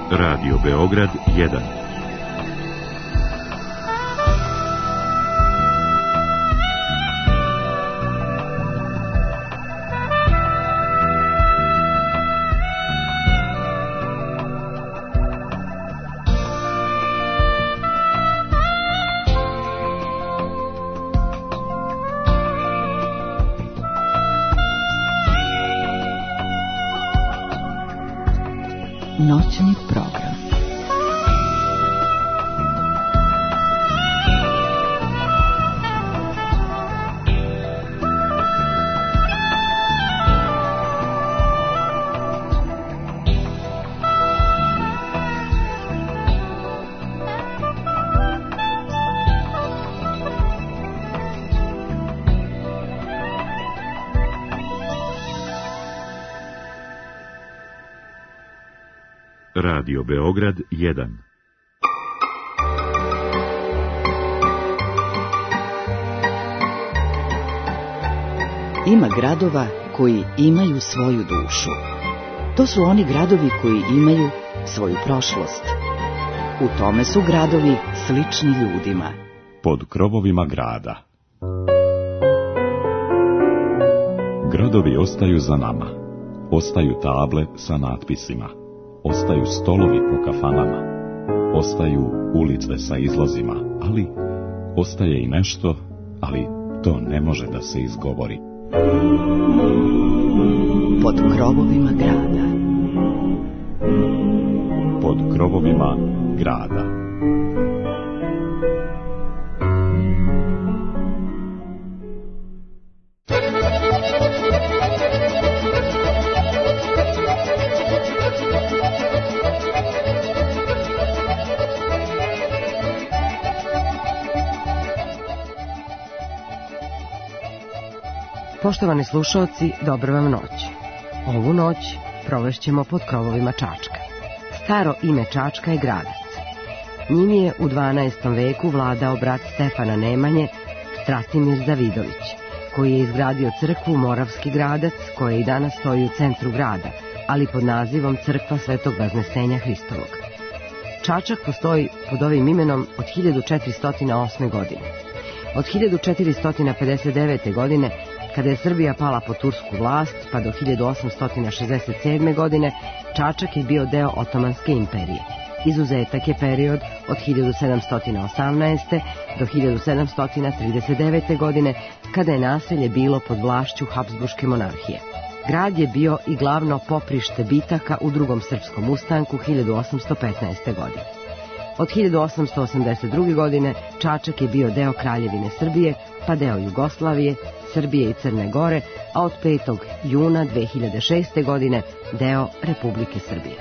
Radio Beograd 1. Noćni program. Radio Beograd 1. Ima gradova koji imaju svoju dušu. To su oni gradovi koji imaju svoju prošlost. U tome su gradovi slični ljudima. Pod krovovima grada. Gradovi ostaju za nama. Ostaju table sa natpisima. Ostaju stolovi po kafanama, ostaju ulice sa izlozima, ali ostaje i nešto, ali to ne može da se izgovori. Pod krovovima grada. Pod krovovima grada. Poštovani slušalci, dobro vam noć. Ovu noć provešćemo pod krovovima Čačka. Staro ime Čačka je Gradac. Njim je u 12. veku vladao brat Stefana Nemanje, Stratimir Davidović, koji je izgradio crkvu Moravski Gradac, koja i danas stoji u centru grada, ali pod nazivom Crkva Svetog Vaznesenja Hristovog. Čačak postoji pod ovim imenom od 1408. godine. Od 1459. godine, kada je Srbija pala pod tursku vlast, pa do 1867. godine, Čačak je bio deo Otomanske imperije. Izuzetak je period od 1718. do 1739. godine, kada je naselje bilo pod vlašću Habsburške monarhije. Grad je bio i glavno poprište bitaka u drugom srpskom ustanku 1815. godine. Od 1882. godine Čačak je bio deo Kraljevine Srbije, pa deo Jugoslavije, Srbije i Crne Gore, a od 5. juna 2006. godine deo Republike Srbije.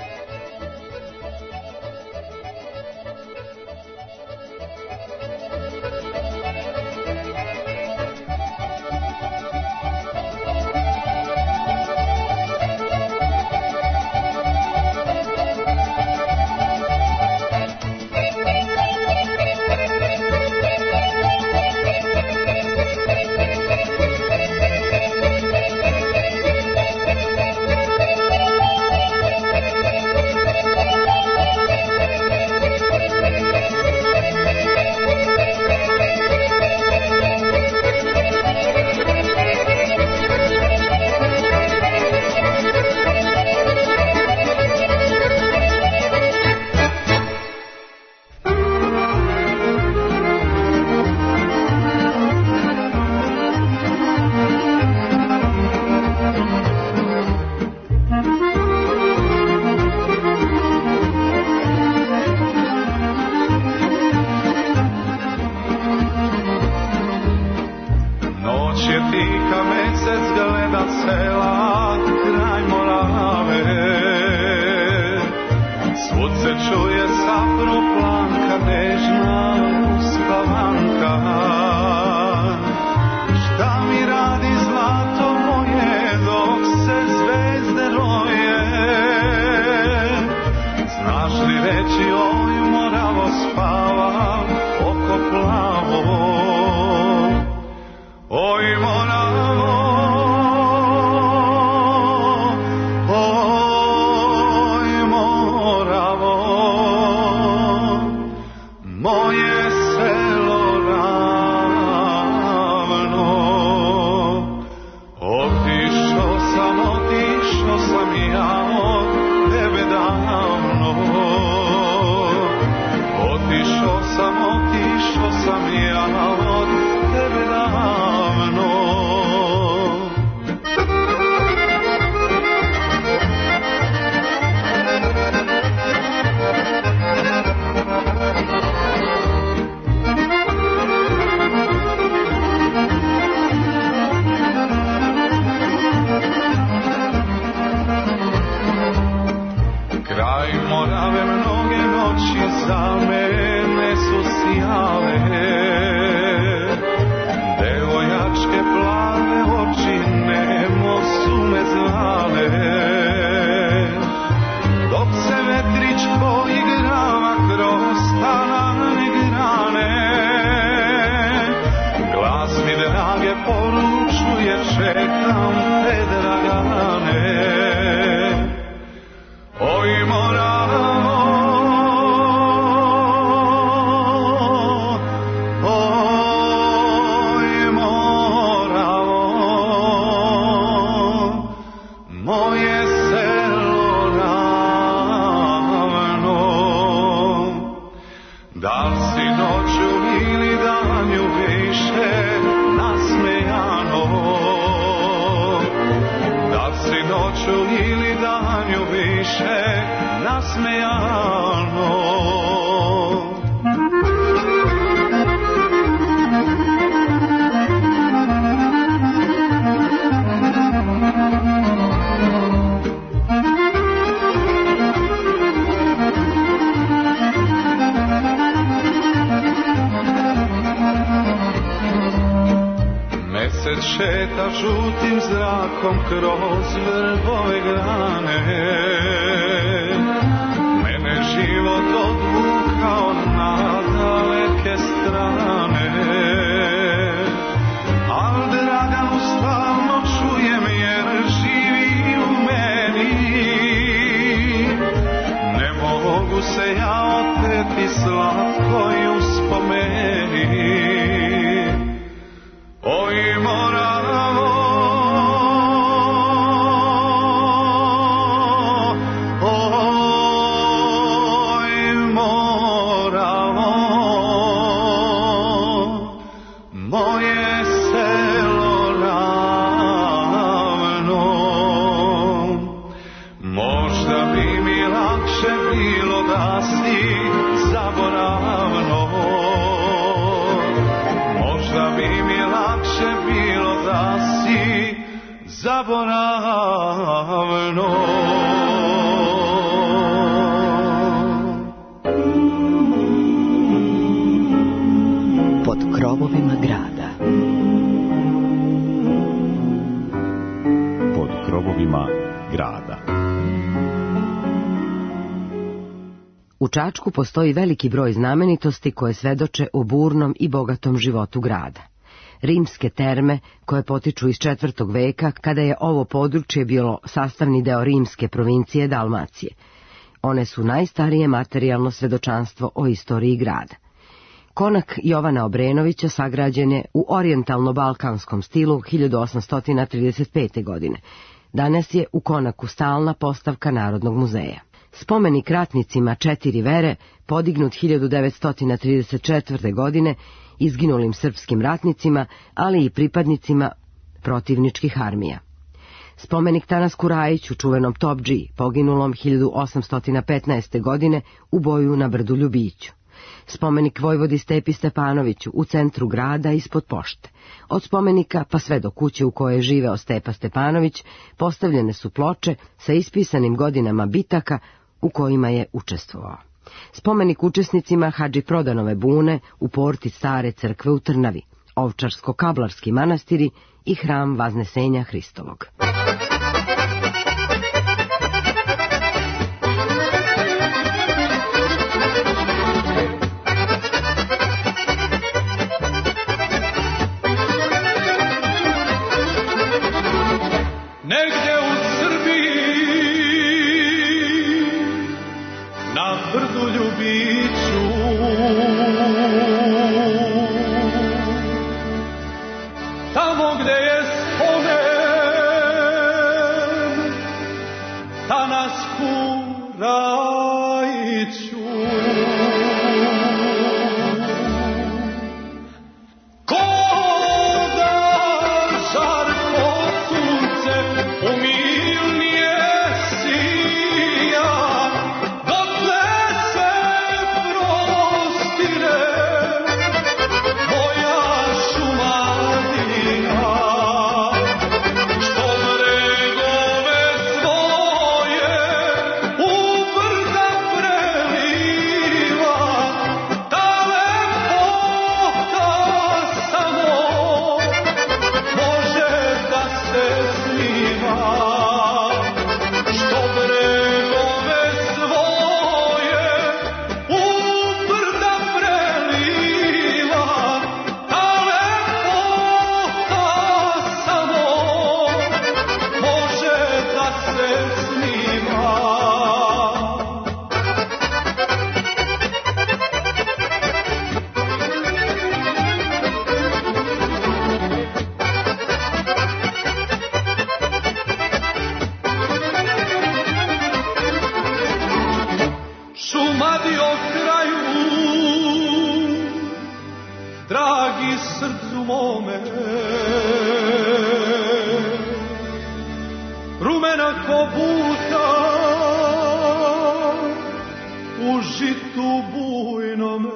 Šeta žutim zrakom kroz vrbove grane, mene život odvukao na daleke strane, al Draganu stalno čujem jer živi u meni, ne mogu se ja oteti slatkoj uspomeni. Oj Moravo, oj Moravo, moje selo ravno, možda bi mi lakše bilo da si zaboravno, možda bi mi lakše bilo da si zaboravno. Pod krovovima grada. Pod krovovima grada. U Čačku postoji veliki broj znamenitosti koje svedoče o burnom i bogatom životu grada. Rimske terme, koje potiču iz 4. veka, kada je ovo područje bilo sastavni deo rimske provincije Dalmacije. One su najstarije materijalno svedočanstvo o istoriji grada. Konak Jovana Obrenovića sagrađen je u orijentalno-balkanskom stilu 1835. godine. Danas je u konaku stalna postavka Narodnog muzeja. Spomenik ratnicima 4 vere, podignut 1934. godine, izginulim srpskim ratnicima, ali i pripadnicima protivničkih armija. Spomenik Tanasku Rajiću, čuvenom topdžiji, poginulom 1815. godine u boju na brdu Ljubiću. Spomenik vojvodi Stepi Stepanoviću u centru grada ispod pošte. Od spomenika pa sve do kuće u kojoj je živeo Stepa Stepanović postavljene su ploče sa ispisanim godinama bitaka u kojima je učestvovao. Spomenik učesnicima Hadži Prodanove bune u porti Stare crkve u Trnavi, Ovčarsko-Kablarski manastiri i hram Vaznesenja Hristovog. Negdje u Srbiji, na brdu Ljubiću, tamo gde je spomen rumena ko buta u žitu bujnome.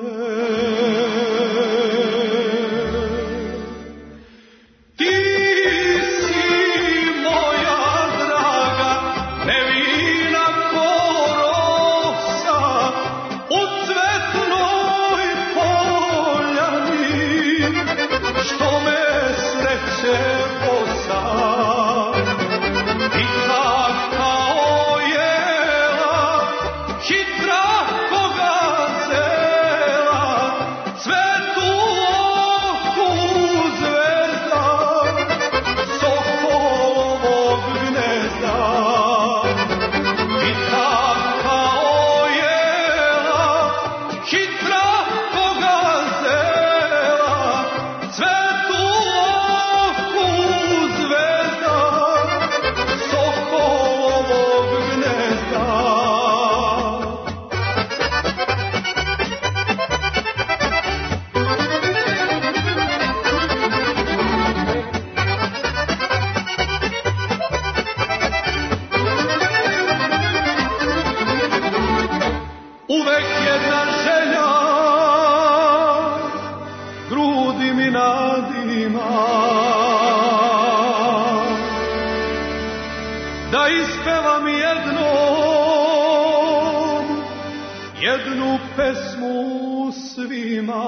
Jednu pesmu svima.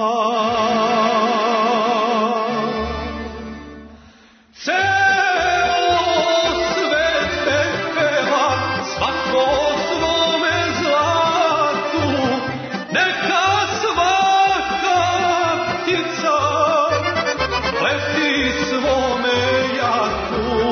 Celo svete peva, svako svome zlatu, neka svaka ptica leti svome jatu.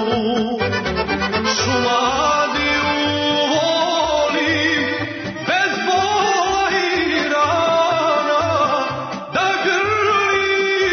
Šumadiju volim bez bola i rana, da grli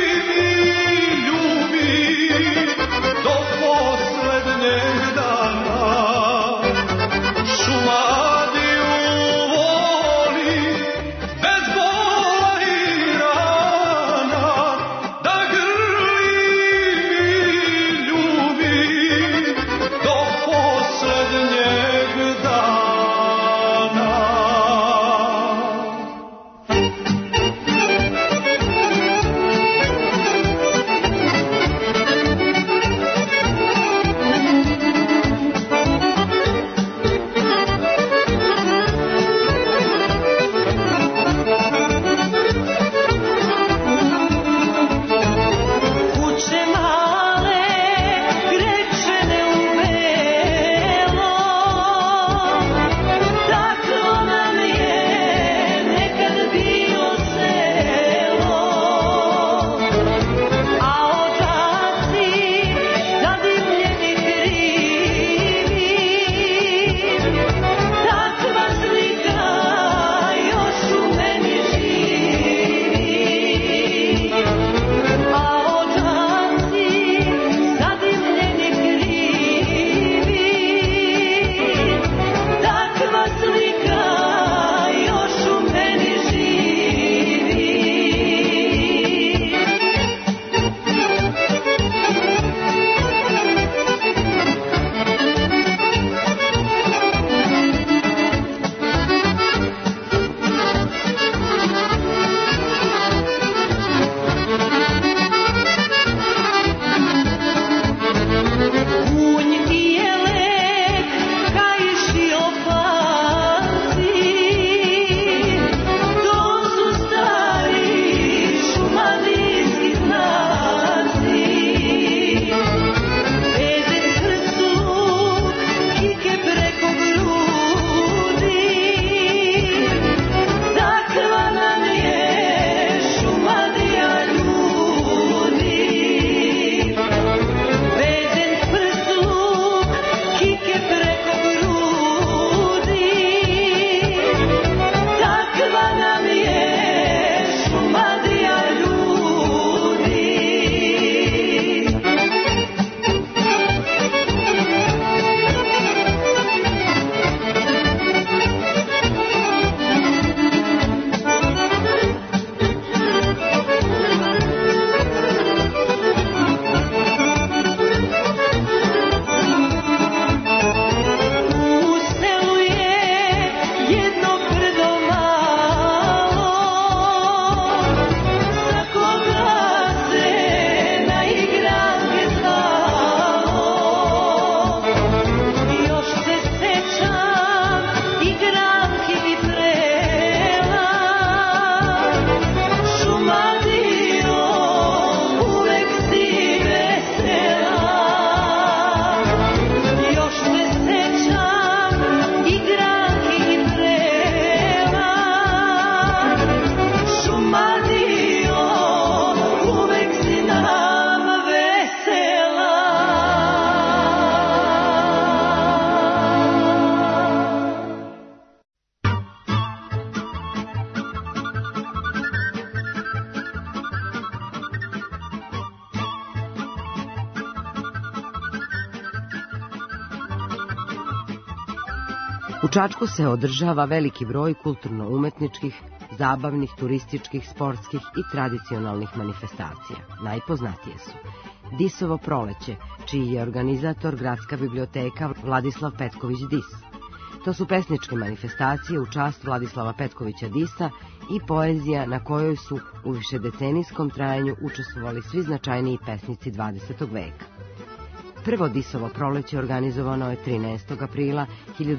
U Čačku se održava veliki broj kulturno-umetničkih, zabavnih, turističkih, sportskih i tradicionalnih manifestacija. Najpoznatije su Disovo proleće, čiji je organizator Gradska biblioteka Vladislav Petković Dis. To su pesničke manifestacije u čast Vladislava Petkovića Disa i poezija na kojoj su u višedecenijskom trajanju učestvovali svi značajniji pesnici 20. veka. Prvo Disovo proleće organizovano je 13. aprila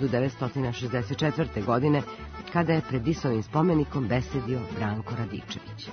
1964. godine, kada je pred Disovim spomenikom besedio Branko Radičević.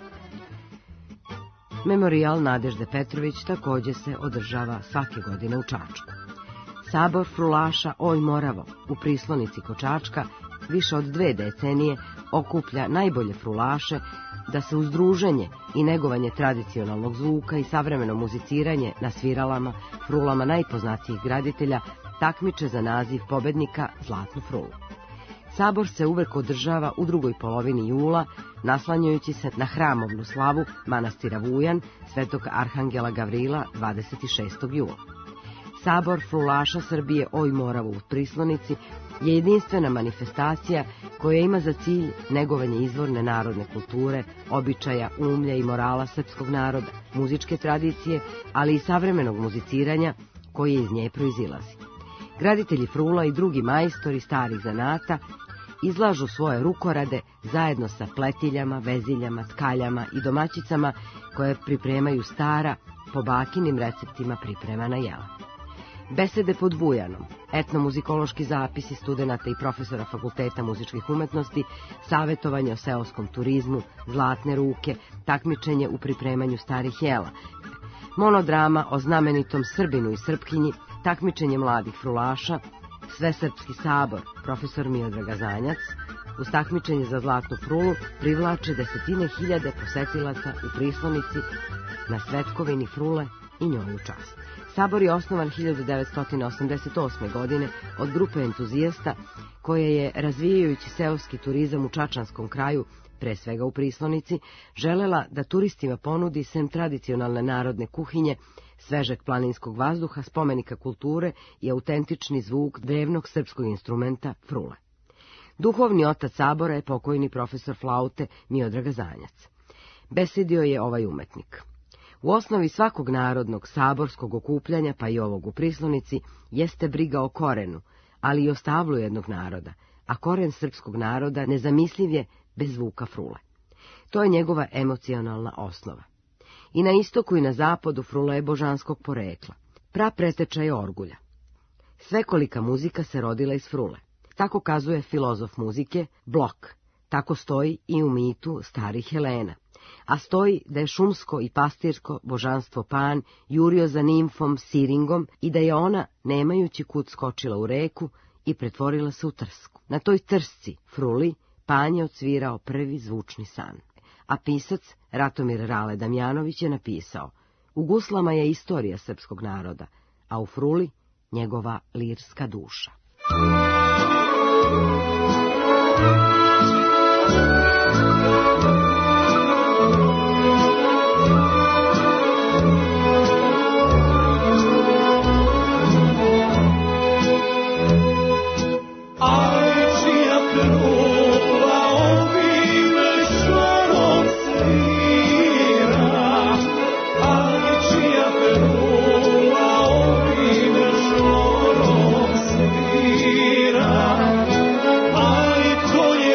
Memorijal Nadežde Petrović također se održava svake godine u Čačku. Sabor frulaša Oj Moravo u Prislonici kod Čačka više od 2 decenije okuplja najbolje frulaše da se uz druženje i negovanje tradicionalnog zvuka i savremeno muziciranje na sviralama, frulama najpoznatijih graditelja takmiče za naziv pobednika Zlatnu frulu. Sabor se uvek održava u drugoj polovini jula, naslanjajući se na hramovnu slavu manastira Vujan, svetog arhangela Gavrila 26. jula. Sabor frulaša Srbije Oj Moravo u Prislonici je jedinstvena manifestacija koja ima za cilj negovanje izvorne narodne kulture, običaja, umlja i morala srpskog naroda, muzičke tradicije, ali i savremenog muziciranja koje iz nje proizilazi. Graditelji frula i drugi majstori starih zanata izlažu svoje rukorade zajedno sa pletiljama, veziljama, tkaljama i domaćicama koje pripremaju stara, po bakinim receptima pripremana jela. Besede pod Vujanom, etnomuzikološki zapisi studenata i profesora Fakulteta muzičkih umetnosti, savjetovanje o seoskom turizmu, zlatne ruke, takmičenje u pripremanju starih jela, monodrama o znamenitom Srbinu i Srpkinji, takmičenje mladih frulaša, Svesrpski sabor, profesor Miodrag Gazanjac, uz takmičenje za Zlatnu frulu privlače desetine hiljade posetilaca u Prislonici na svetkovini frule i njoj u čast. Sabor je osnovan 1988. godine od grupe entuzijasta koje je, razvijajući seoski turizam u čačanskom kraju, pre svega u Prislonici, želela da turistima ponudi sem tradicionalne narodne kuhinje, svežeg planinskog vazduha, spomenika kulture i autentični zvuk drevnog srpskog instrumenta frule. Duhovni otac Sabora je pokojni profesor flaute Miodrag Gazanjac. Besedio je ovaj umetnik. U osnovi svakog narodnog saborskog okupljanja, pa i ovog u Prislonici, jeste briga o korenu, ali i o stablu jednog naroda, a koren srpskog naroda nezamisliv je bez zvuka frule. To je njegova emocionalna osnova. I na istoku i na zapadu frula je božanskog porekla. Prapreteča je orgulja. Svekolika muzika se rodila iz frule. Tako kazuje filozof muzike Blok. Tako stoji i u mitu starih Helena. A stoji da je šumsko i pastirsko božanstvo Pan jurio za nimfom Siringom i da je ona, nemajući kud, skočila u reku i pretvorila se u trsku. Na toj trsci, fruli, Pan je odsvirao prvi zvučni san. A pisac Ratomir Rale Damjanović je napisao: u guslama je istorija srpskog naroda, a u fruli njegova lirska duša. To je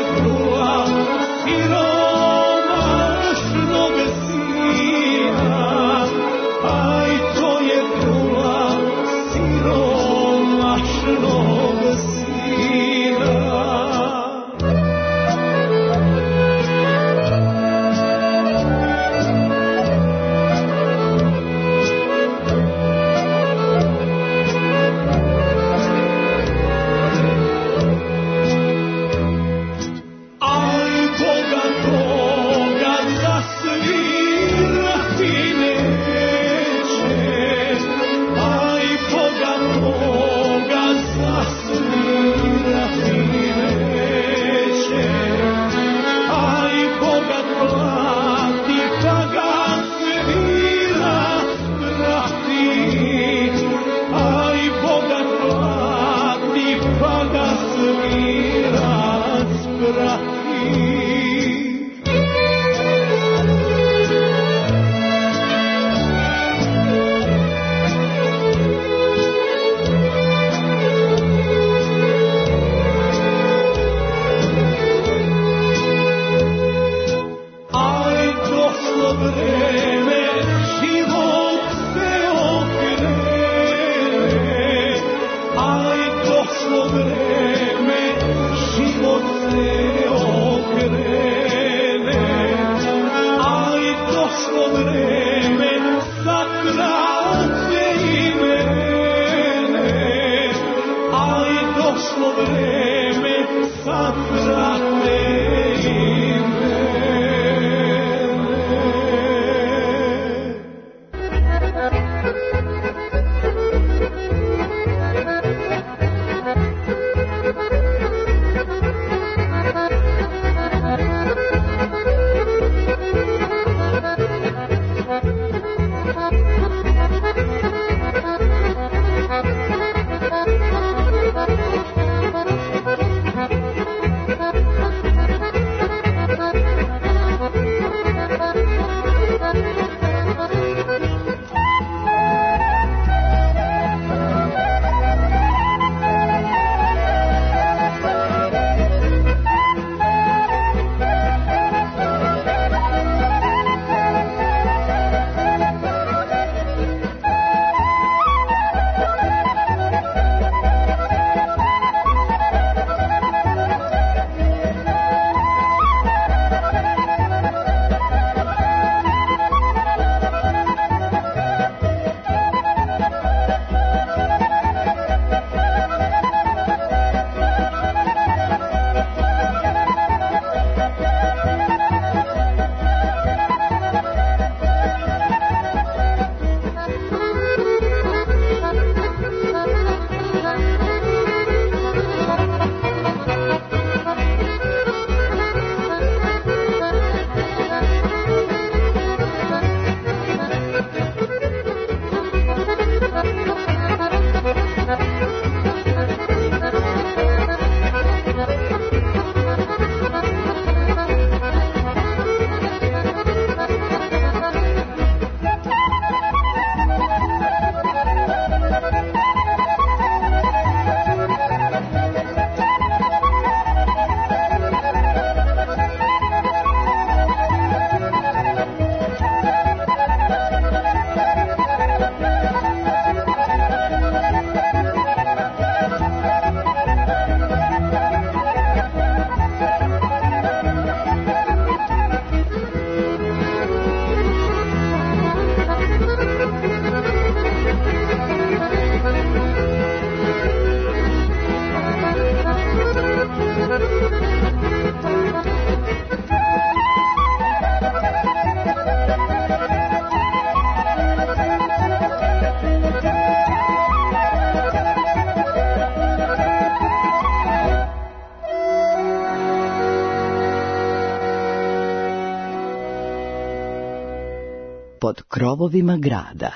svirac prati. Pod krovovima grada.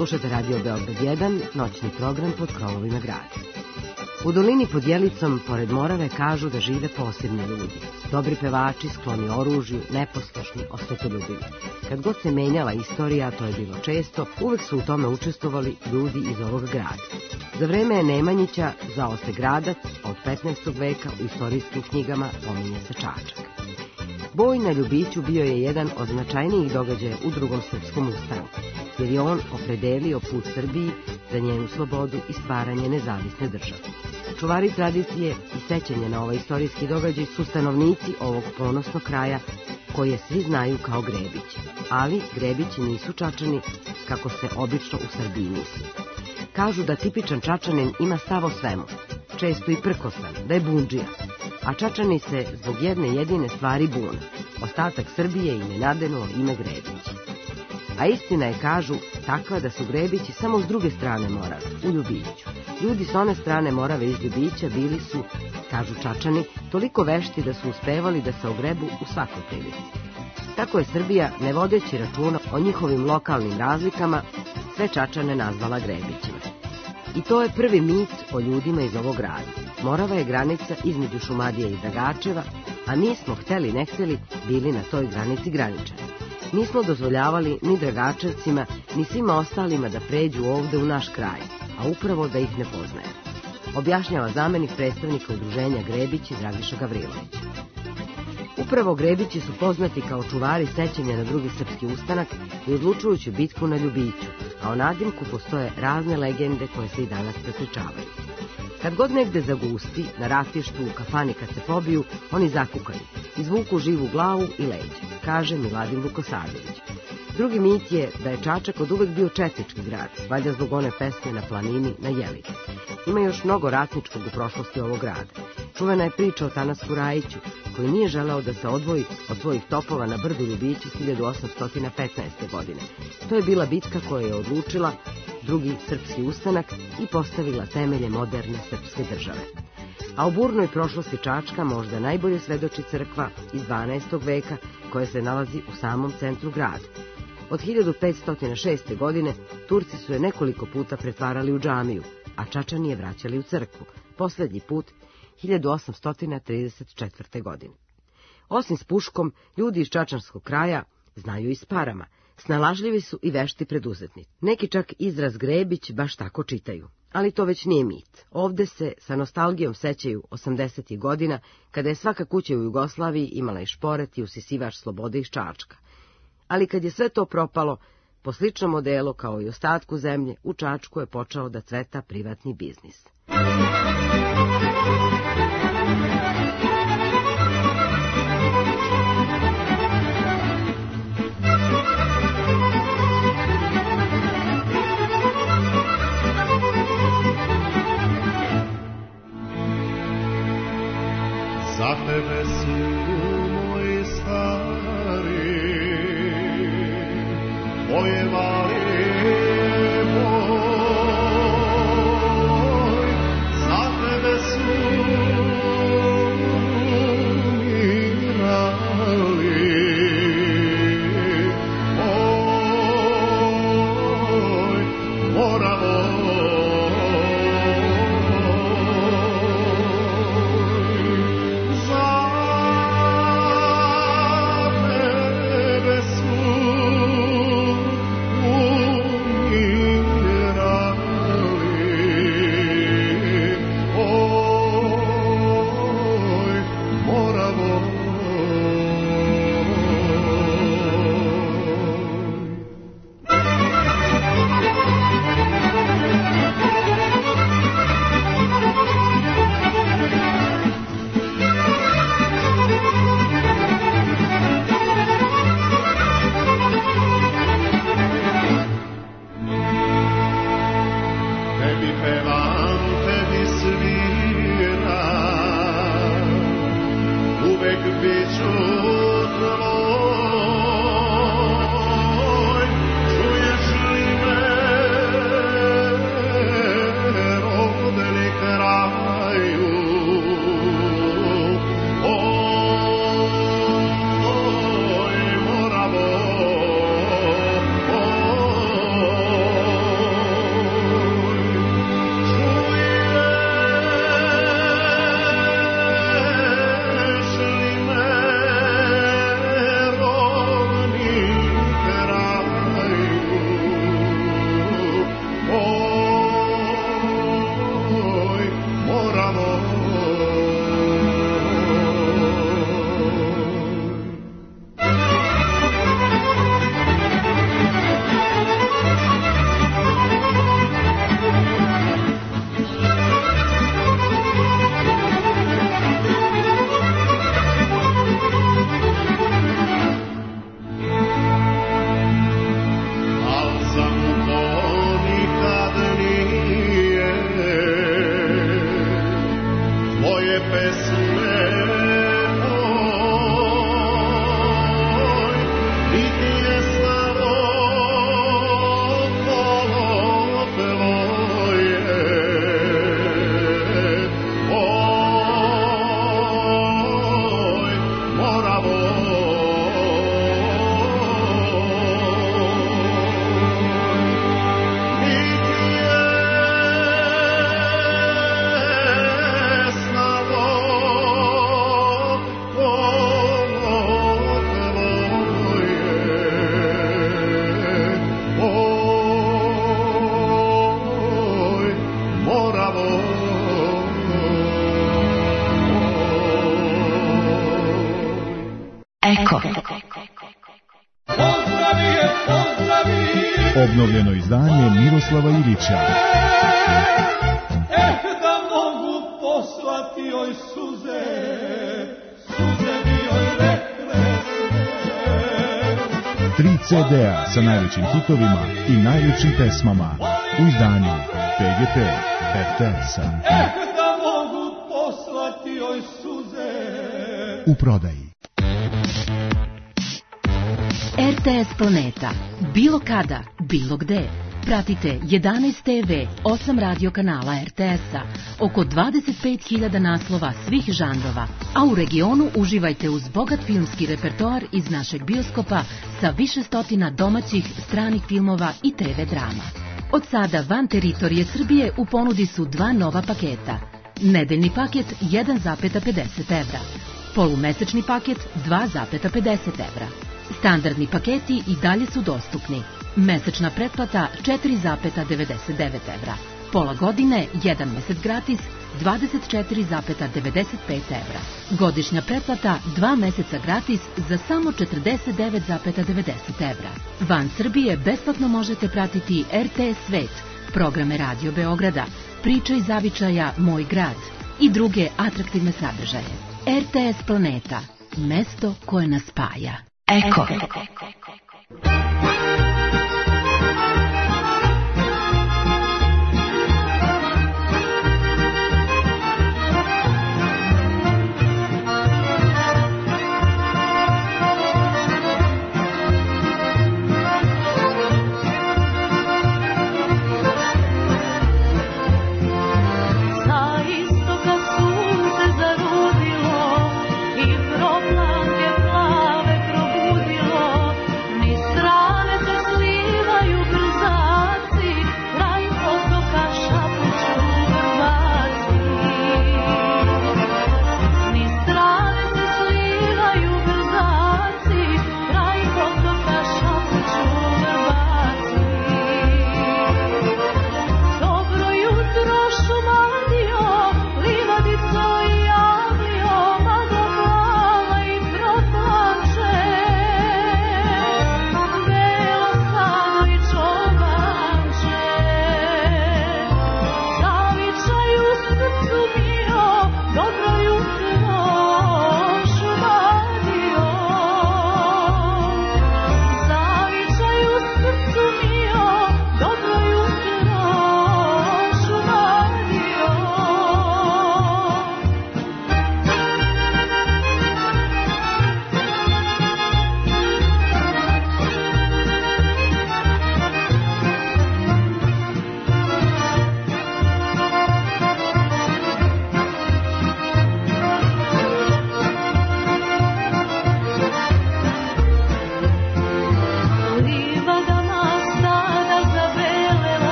Slušate Radio Beograd 1, noćni program pod krovovima grada. U dolini pod Jelicom, pored Morave, kažu da žive posebni ljudi. Dobri pevači, skloni oružju, neposlušni, osvetoljubivi. Kad god se menjala istorija, a to je bilo često, uvek su u tome učestvovali ljudi iz ovog grada. Za vreme Nemanjića zvao se Gradac, a od 15. veka u istorijskim knjigama pominje se Čačak. Boj na Ljubiću bio je jedan od značajnijih događaja u Drugom srpskom ustanu, jer je on opredelio put Srbiji za njenu slobodu i stvaranje nezavisne države. Čuvari tradicije i sećanja na ovaj istorijski događaj su stanovnici ovog ponosnog kraja, koje svi znaju kao Grebići. Ali Grebići nisu Čačani, kako se obično u Srbiji misli. Kažu da tipičan Čačanin ima stav o svemu, često i prkosan, da je bundžija, a Čačani se zbog jedne jedine stvari bune. Ostatak Srbije im je nadenuo ime Grebići. A istina je, kažu, takva da su Grebići samo s druge strane Morave, u Ljubiću. Ljudi s one strane Morave iz Ljubića bili su, kažu Čačani, toliko vešti da su uspevali da se ogrebu u svakoj prilici. Tako je Srbija, ne vodeći računa o njihovim lokalnim razlikama, sve Čačane nazvala Grebićima. I to je prvi mit o ljudima iz ovog grada. Morava je granica između Šumadije i Dragačeva, a mi smo, hteli ne hteli, bili na toj granici graničani. Nismo dozvoljavali ni Dragačevcima, ni svima ostalima da pređu ovde u naš kraj, a upravo da ih ne poznajemo. Objašnjava zamenik predstavnika udruženja Grebići Dragiša Gavrilović. Upravo Grebići su poznati kao čuvari sećanja na Drugi srpski ustanak i odlučujuću bitku na Ljubiću, a o nadimku postoje razne legende koje se i danas prepričavaju. Kad god negde zagusti, na ratištu, u kafani kad se pobiju, oni zakukaju, izvuku živu glavu i leđe, kaže Miladin Vukosavljević. Drugi mit je da je Čačak od uvek bio četnički grad, valjda zbog one pesme na planini na Jelici. Ima još mnogo ratničkog u prošlosti ovog grada. Čuvena je priča o Tanasku Rajiću, koji nije želeo da se odvoji od svojih topova na brdu Ljubiću 1815. godine. To je bila bitka koja je odlučila Drugi srpski ustanak i postavila temelje moderne srpske države. A u burnoj prošlosti Čačka možda najbolje svedoči crkva iz 12. veka koja se nalazi u samom centru grada. Od 1506. godine Turci su je nekoliko puta pretvarali u džamiju, a Čačani je vraćali u crkvu, poslednji put 1834. godine. Osim s puškom, ljudi iz čačanskog kraja znaju i s parama, snalažljivi su i vešti preduzetnici. Neki čak izraz Grebić baš tako čitaju. Ali to već nije mit. Ovde se sa nostalgijom sećaju 80. godina, kada je svaka kuća u Jugoslaviji imala i šporet i usisivač slobode iz Čačka. Ali kad je sve to propalo, po sličnom modelu kao i ostatku zemlje, u Čačku je počeo da cveta privatni biznis. Za tebe su moji stari, vojevali moj, za tebe su umirali, oj, moramo. Obnovljeno izdanje Miroslava Ilića. Da mogu poslati joj suze, suze bi joj rekle sve. 3 CD-a sa najvećim hitovima i najljepšim pesmama u izdanju PGP RTS-a. Da mogu poslati joj suze u prodaji. RTS Planeta. Bilo kada, bilo gde. Pratite 11 TV, 8 radio kanala RTS-a, oko 25.000 naslova svih žanrova, a u regionu uživajte uz bogat filmski repertoar iz našeg bioskopa sa više stotina domaćih, stranih filmova i TV drama. Od sada van teritorije Srbije u ponudi su 2 nova paketa. Nedeljni paket 1,50 evra, polumesečni paket 2,50 evra. Standardni paketi i dalje su dostupni. Mesečna pretplata 4,99 evra. Pola godine, 1 mesec gratis, 24,95 evra. Godišnja pretplata 2 meseca gratis za samo 49,90 evra. Van Srbije besplatno možete pratiti RTS Svet, programe Radio Beograda, Priče iz zavičaja Moj grad i druge atraktivne sadržaje. RTS Planeta, mesto koje nas spaja. Eko.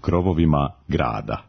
krovovima grada.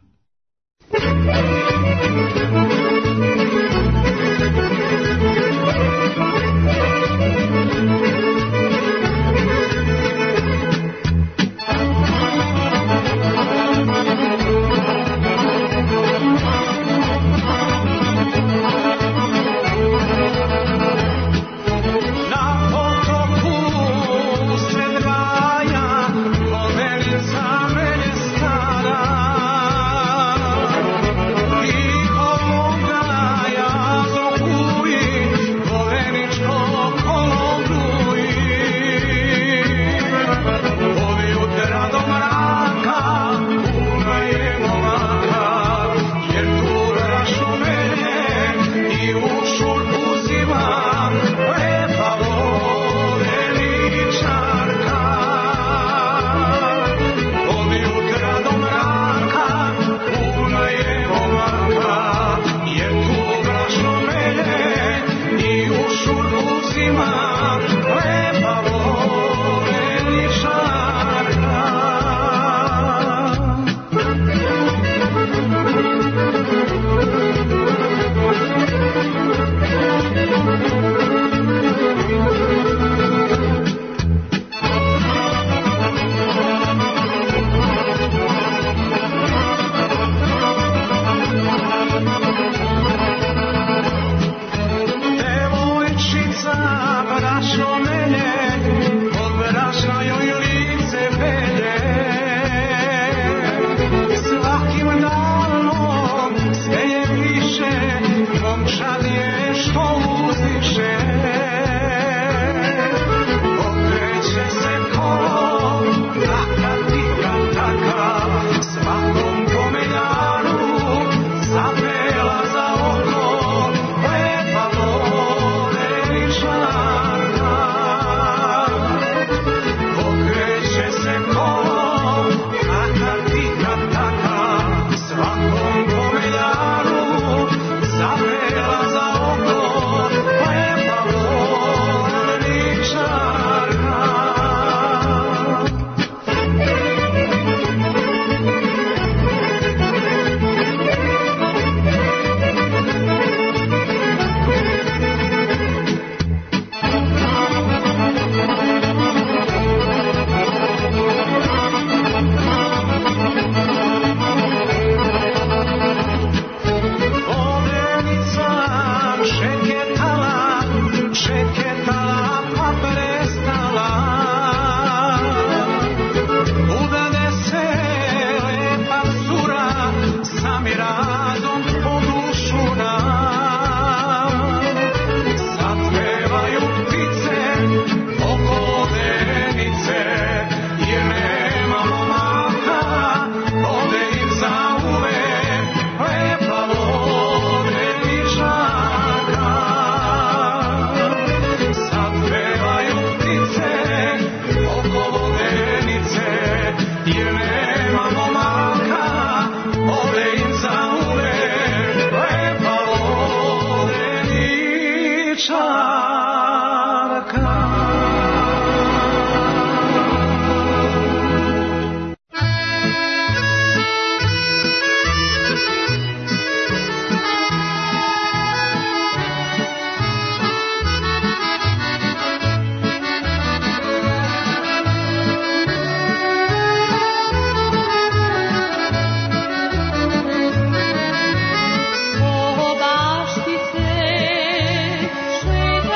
O baštice,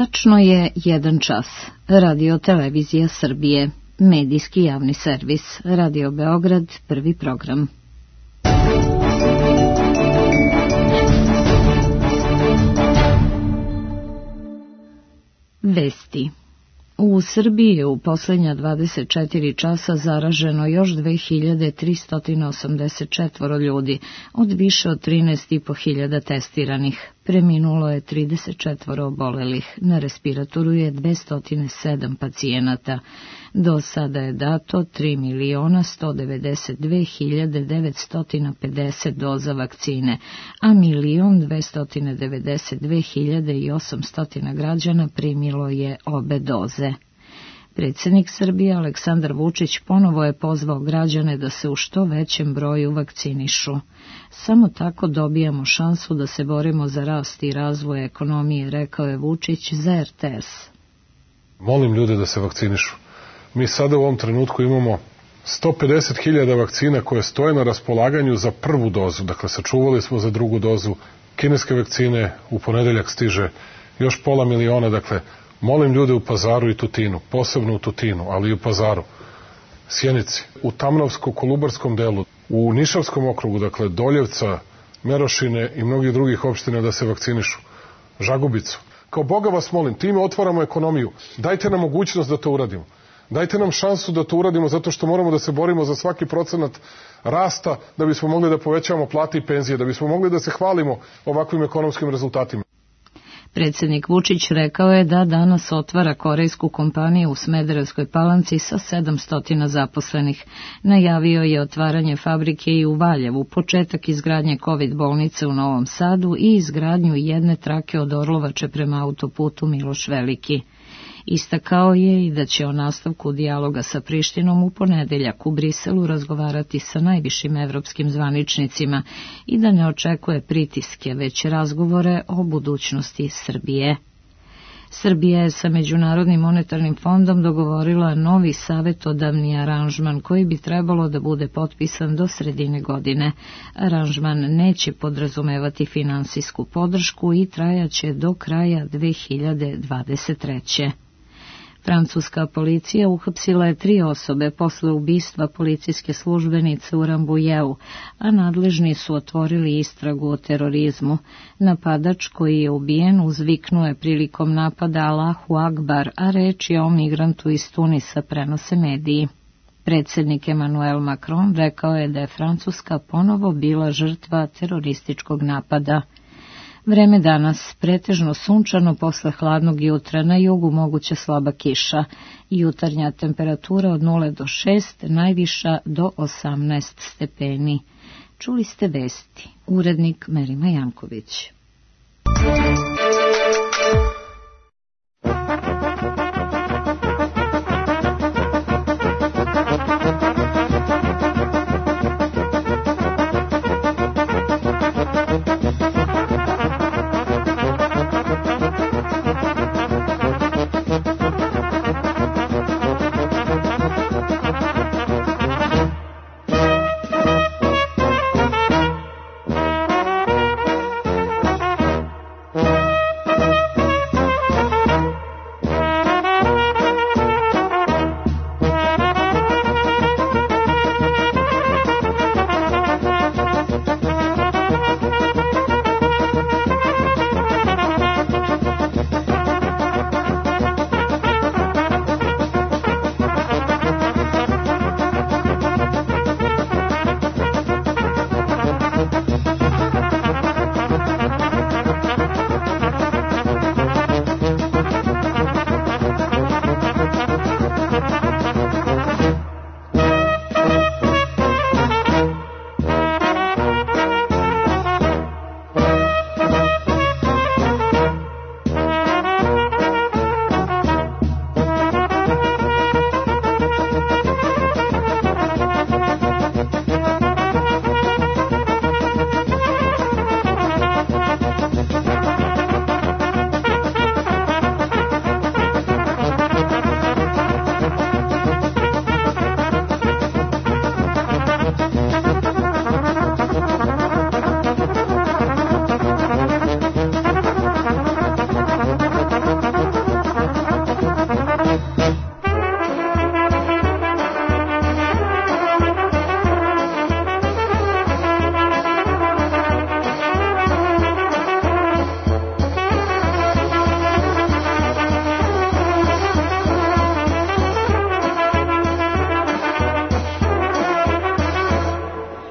Tačno je 1 čas. Radio Televizija Srbije. Medijski javni servis. Radio Beograd, prvi program. Vesti. U Srbiji je u posljednja 24 časa zaraženo još 2384 ljudi, od više od 13.500 testiranih. Preminulo je 34 obolelih, na respiratoru je 207 pacijenata. Do sada je dato 3.192.950 doza vakcine, a 1.292.800 građana primilo je obe doze. Predsjednik Srbije Aleksandar Vučić ponovo je pozvao građane da se u što većem broju vakcinišu. Samo tako dobijamo šansu da se borimo za rast i razvoj ekonomije, rekao je Vučić za RTS. Molim ljude da se vakcinišu. Mi sada u ovom trenutku imamo 150.000 vakcina koje stoje na raspolaganju za prvu dozu. Dakle, sačuvali smo za drugu dozu. Kineske vakcine u ponedeljak stiže još 500.000, dakle, molim ljude u Pazaru i Tutinu, posebno u Tutinu, ali i u Pazaru, Sjenici, u Tamnavsko-Kolubarskom delu, u Nišavskom okrugu, dakle Doljevca, Merošine i mnogih drugih opština da se vakcinišu, Žagubicu. Kao Boga vas molim, time otvaramo ekonomiju, dajte nam mogućnost da to uradimo. Dajte nam šansu da to uradimo zato što moramo da se borimo za svaki procenat rasta da bismo mogli da povećavamo plate i penzije, da bismo mogli da se hvalimo ovakvim ekonomskim rezultatima. Predsjednik Vučić rekao je da danas otvara korejsku kompaniju u Smederevskoj Palanci sa 700 zaposlenih. Najavio je otvaranje fabrike i u Valjevu, početak izgradnje COVID bolnice u Novom Sadu i izgradnju jedne trake od Orlovače prema autoputu Miloš Veliki. Istakao je i da će o nastavku dijaloga sa Prištinom u ponedeljak u Briselu razgovarati sa najvišim evropskim zvaničnicima i da ne očekuje pritiske, već razgovore o budućnosti Srbije. Srbija je sa Međunarodnim monetarnim fondom dogovorila novi savjetodavni aranžman koji bi trebalo da bude potpisan do sredine godine. Aranžman neće podrazumevati finansijsku podršku i trajaće do kraja 2023. Francuska policija uhapsila je 3 osobe posle ubistva policijske službenice u Rambujeu, a nadležni su otvorili istragu o terorizmu. Napadač koji je ubijen uzviknuo je prilikom napada Allahu Akbar, a reč je o migrantu iz Tunisa, prenose mediji. Predsjednik Emmanuel Macron rekao je da je Francuska ponovo bila žrtva terorističkog napada. Vreme danas pretežno sunčano posle hladnog jutra, na jugu moguća slaba kiša. Jutarnja temperatura od 0 do 6, najviša do 18 stepeni. Čuli ste vesti. Urednik Merima Janković.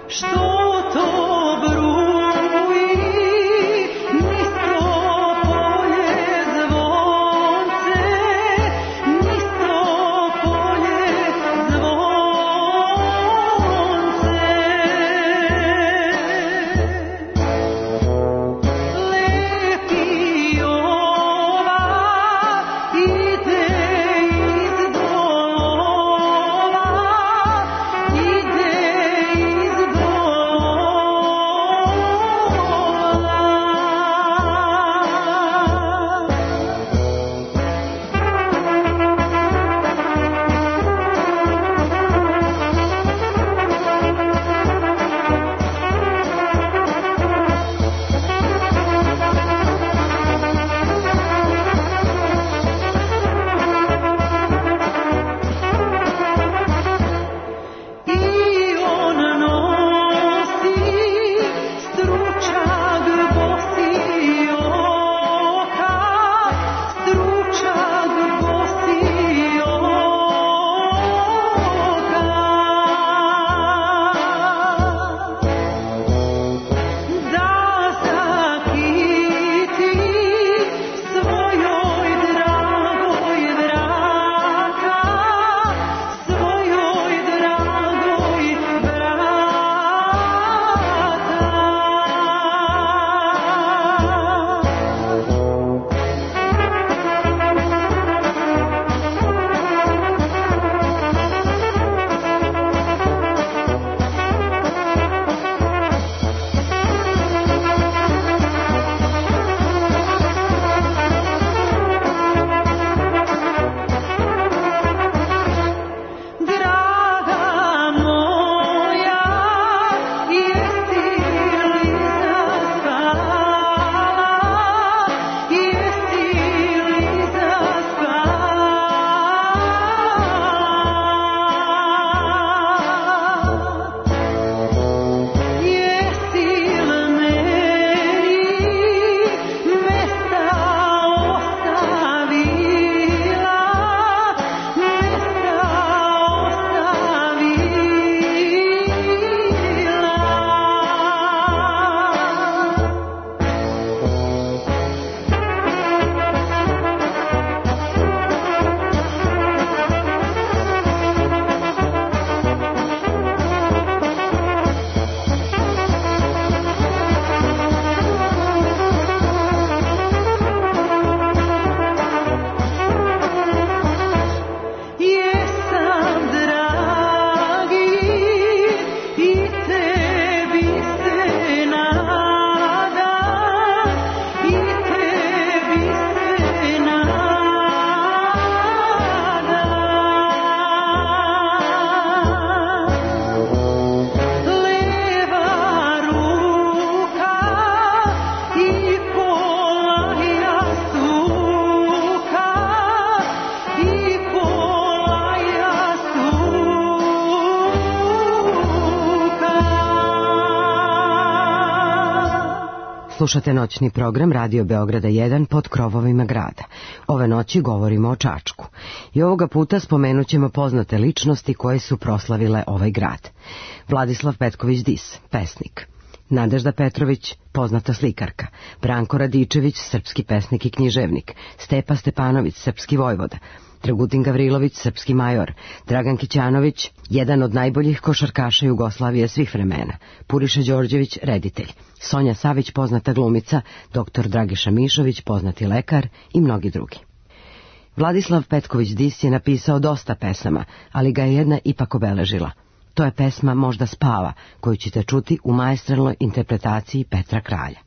Slušate noćni program Radio Beograda 1 pod krovovima grada. Ove noći govorimo o Čačku. I ovoga puta spomenut ćemo poznate ličnosti koje su proslavile ovaj grad. Vladislav Petković Dis, pesnik. Nadežda Petrović, poznata slikarka. Branko Radičević, srpski pesnik i književnik. Stepa Stepanović, srpski vojvoda. Dragutin Gavrilović, srpski major. Dragan Kićanović, jedan od najboljih košarkaša Jugoslavije svih vremena. Puriša Đorđević, reditelj. Sonja Savić, poznata glumica. Dr. Dragiša Mišović, poznati lekar i mnogi drugi. Vladislav Petković Dis je napisao dosta pesama, ali ga je jedna ipak obeležila. To je pesma Možda spava, koju ćete čuti u maestralnoj interpretaciji Petra Kralja.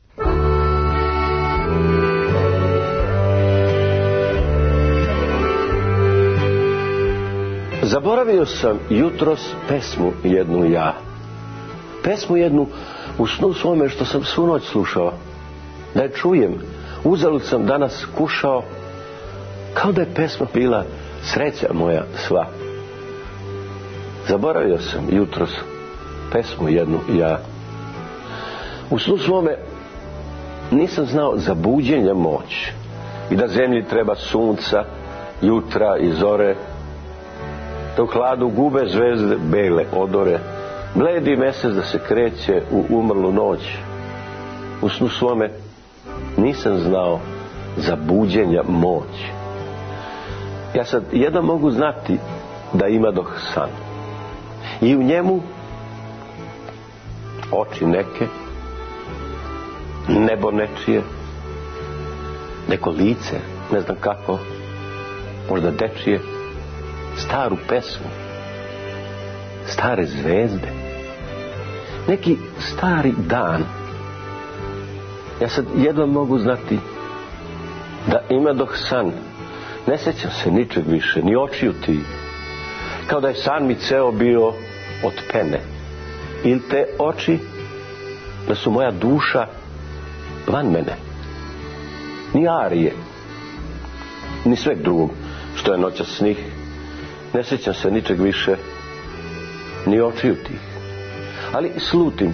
Zaboravio sam jutros pesmu jednu ja. Pesmu jednu u snu svome što sam svu noć slušao. Da je čujem, uzalud sam danas kušao, kao da je pesma bila sreća moja sva. Zaboravio sam jutros pesmu jednu ja. U snu svome nisam znao za buđenja moć i da zemlji treba sunca, jutra i zore, da u hladu gube zvezde bele odore, Bledi mesec da se kreće u umrlu noć. U snu svome nisam znao za buđenja moć. Ja sad jedno mogu znati da ima doh san. I u njemu oči neke, nebo nečije, neko lice, ne znam kako, možda dečije, staru pesmu, stare zvezde, neki stari dan. Ja sad jedva mogu znati da ima doh san. Ne sjećam se ničeg više, ni očiju ti. Kao da je san mi ceo bio od pene. Ili te oči da su moja duša van mene. Ni arije, ni sveg drugog što je noćas snih. Ne sjećam se ničeg više, ni očiju tih. Ali slutim.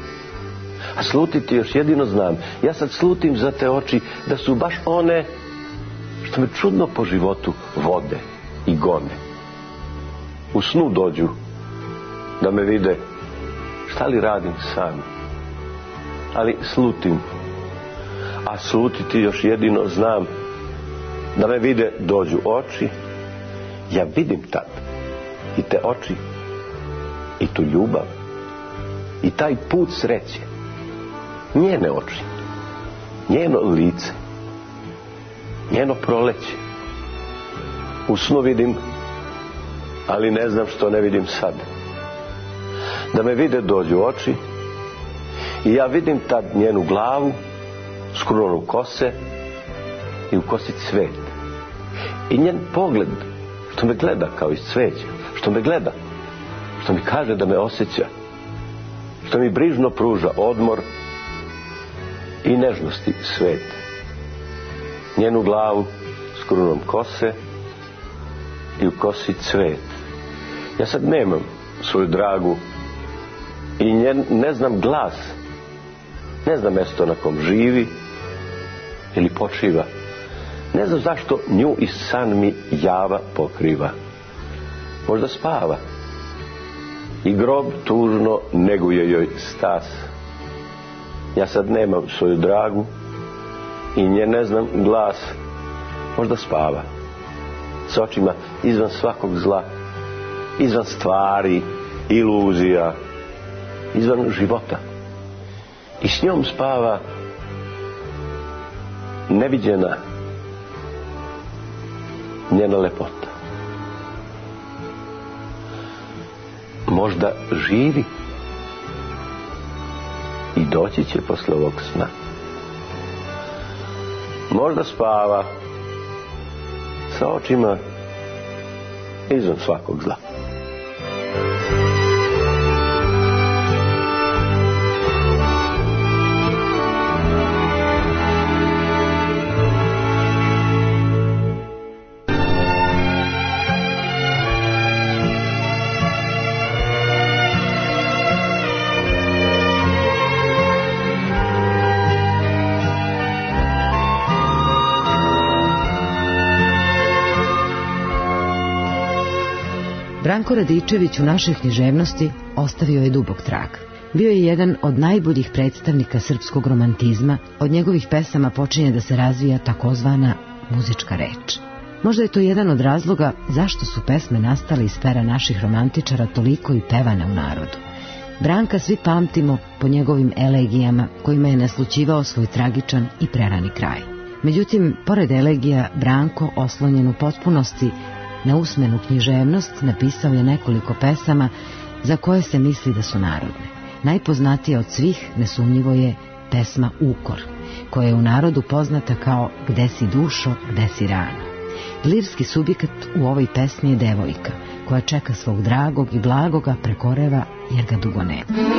A slutiti još jedino znam. Ja sad slutim za te oči da su baš one što me čudno po životu vode i gone. U snu dođu da me vide šta li radim sam. Ali slutim. A slutiti još jedino znam da me vide dođu oči. Ja vidim tad i te oči i tu ljubav i taj put sreće. Njene oči, njeno lice, njeno proleće. U snu vidim, ali ne znam što ne vidim sad. Da me vide dođu oči i ja vidim tad njenu glavu s krunom kose i u kosi cvet. I njen pogled što me gleda kao iz cveća, što me gleda, što mi kaže da me osjeća, što mi brižno pruža odmor i nežnosti svet. Njenu glavu s krunom kose i u kosi cvet. Ja sad nemam svoju dragu i ne znam glas, ne znam mjesto na kom živi ili počiva. Ne znam zašto nju i san mi java pokriva. Možda spava i grob tužno neguje joj stas. Ja sad nemam svoju dragu i nje ne znam glas. Možda spava s očima izvan svakog zla, izvan stvari, iluzija, izvan života. I s njom spava neviđena njena lepota. Možda živi i doći će posle ovog sna. Možda spava sa očima izvan svakog zla. Branko Radičević u našoj književnosti ostavio je dubok trag. Bio je jedan od najboljih predstavnika srpskog romantizma, od njegovih pesama počinje da se razvija takozvana muzička reč. Možda je to jedan od razloga zašto su pesme nastale iz pera naših romantičara toliko i pevane u narodu. Branka svi pamtimo po njegovim elegijama kojima je naslućivao svoj tragičan i prerani kraj. Međutim, pored elegija, Branko, oslonjen u potpunosti na usmenu književnost, napisao je nekoliko pesama za koje se misli da su narodne. Najpoznatija od svih nesumnjivo je pesma Ukor, koja je u narodu poznata kao Gde si dušo, gde si rano. Lirski subjekat u ovoj pesmi je devojka, koja čeka svog dragog i blagoga prekoreva jer ga dugo nema.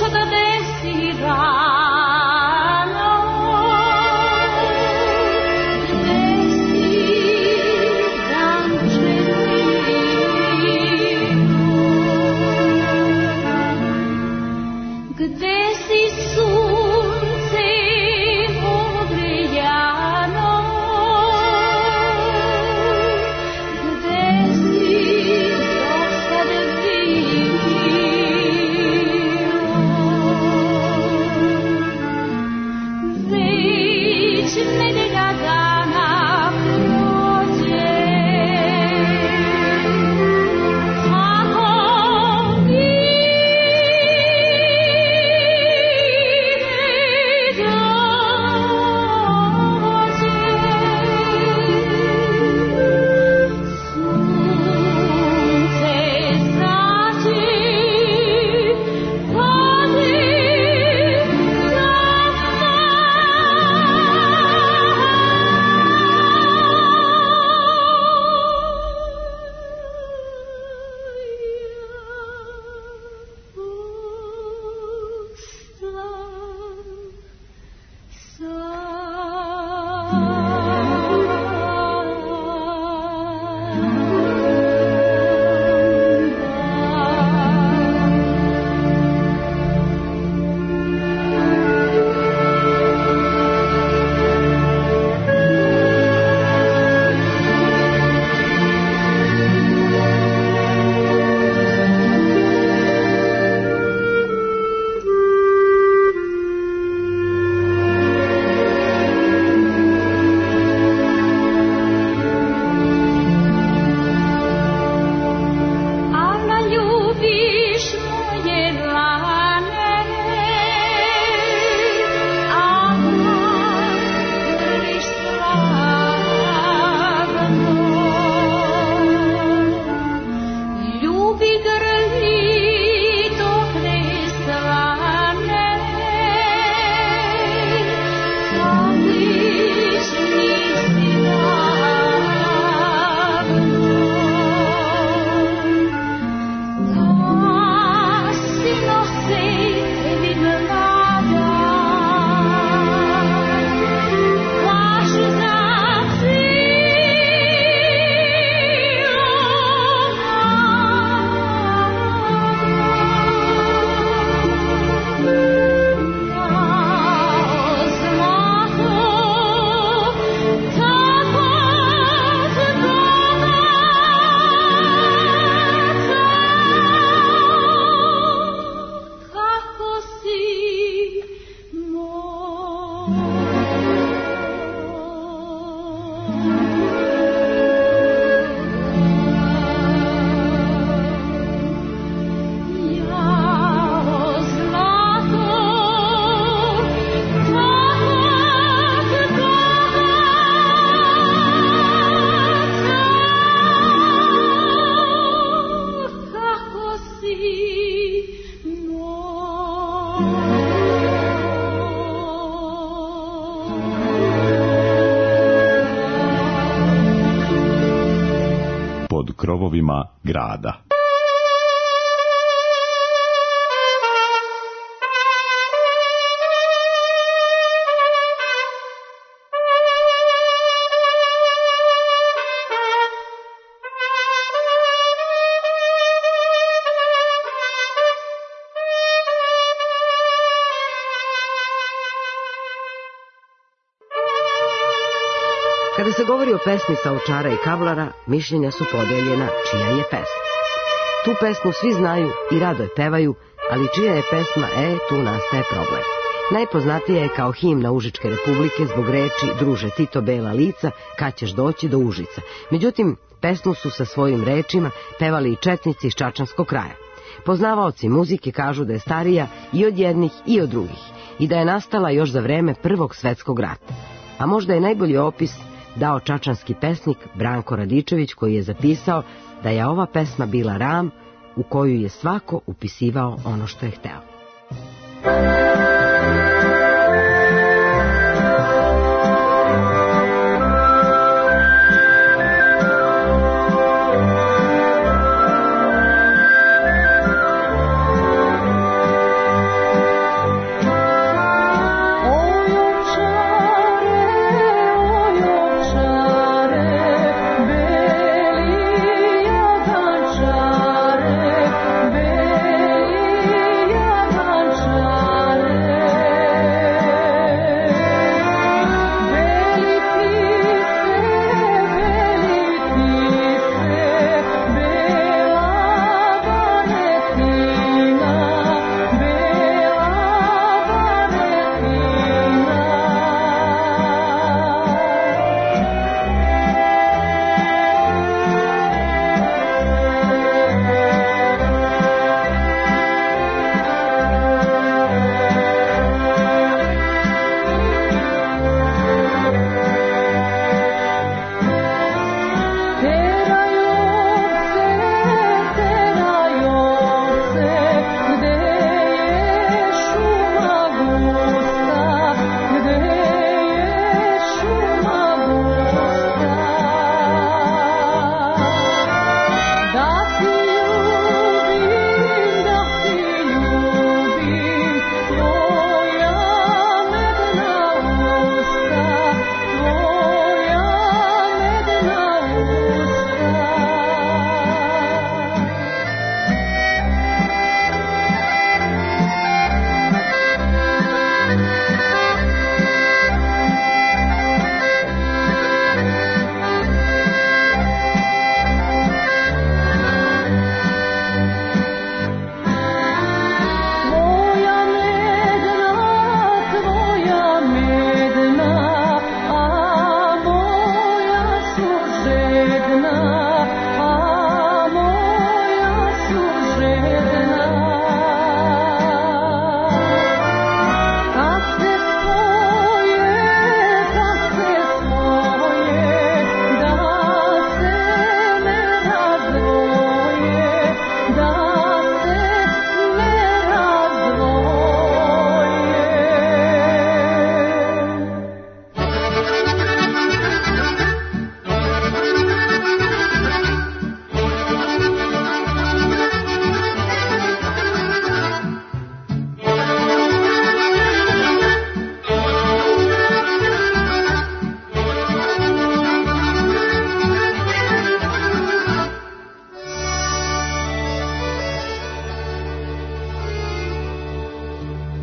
krovovima grada. Kada se govori o pesmi Saučara i Kavlara, mišljenja su podeljena čija je pesma. Tu pesmu svi znaju i rado je pevaju, ali čija je pesma, tu nastaje problem. Najpoznatija je kao himna Užičke republike zbog reči "Druže Tito bela lica, kad ćeš doći do Užica". Međutim, pesmu su sa svojim rečima pevali i četnici iz Čačanskog kraja. Poznavaoci muzike kažu da je starija i od jednih i od drugih i da je nastala još za vreme Prvog svetskog rata. A možda je najbolji opis dao čačanski pesnik Branko Radičević, koji je zapisao da je ova pesma bila ram u koju je svako upisivao ono što je hteo.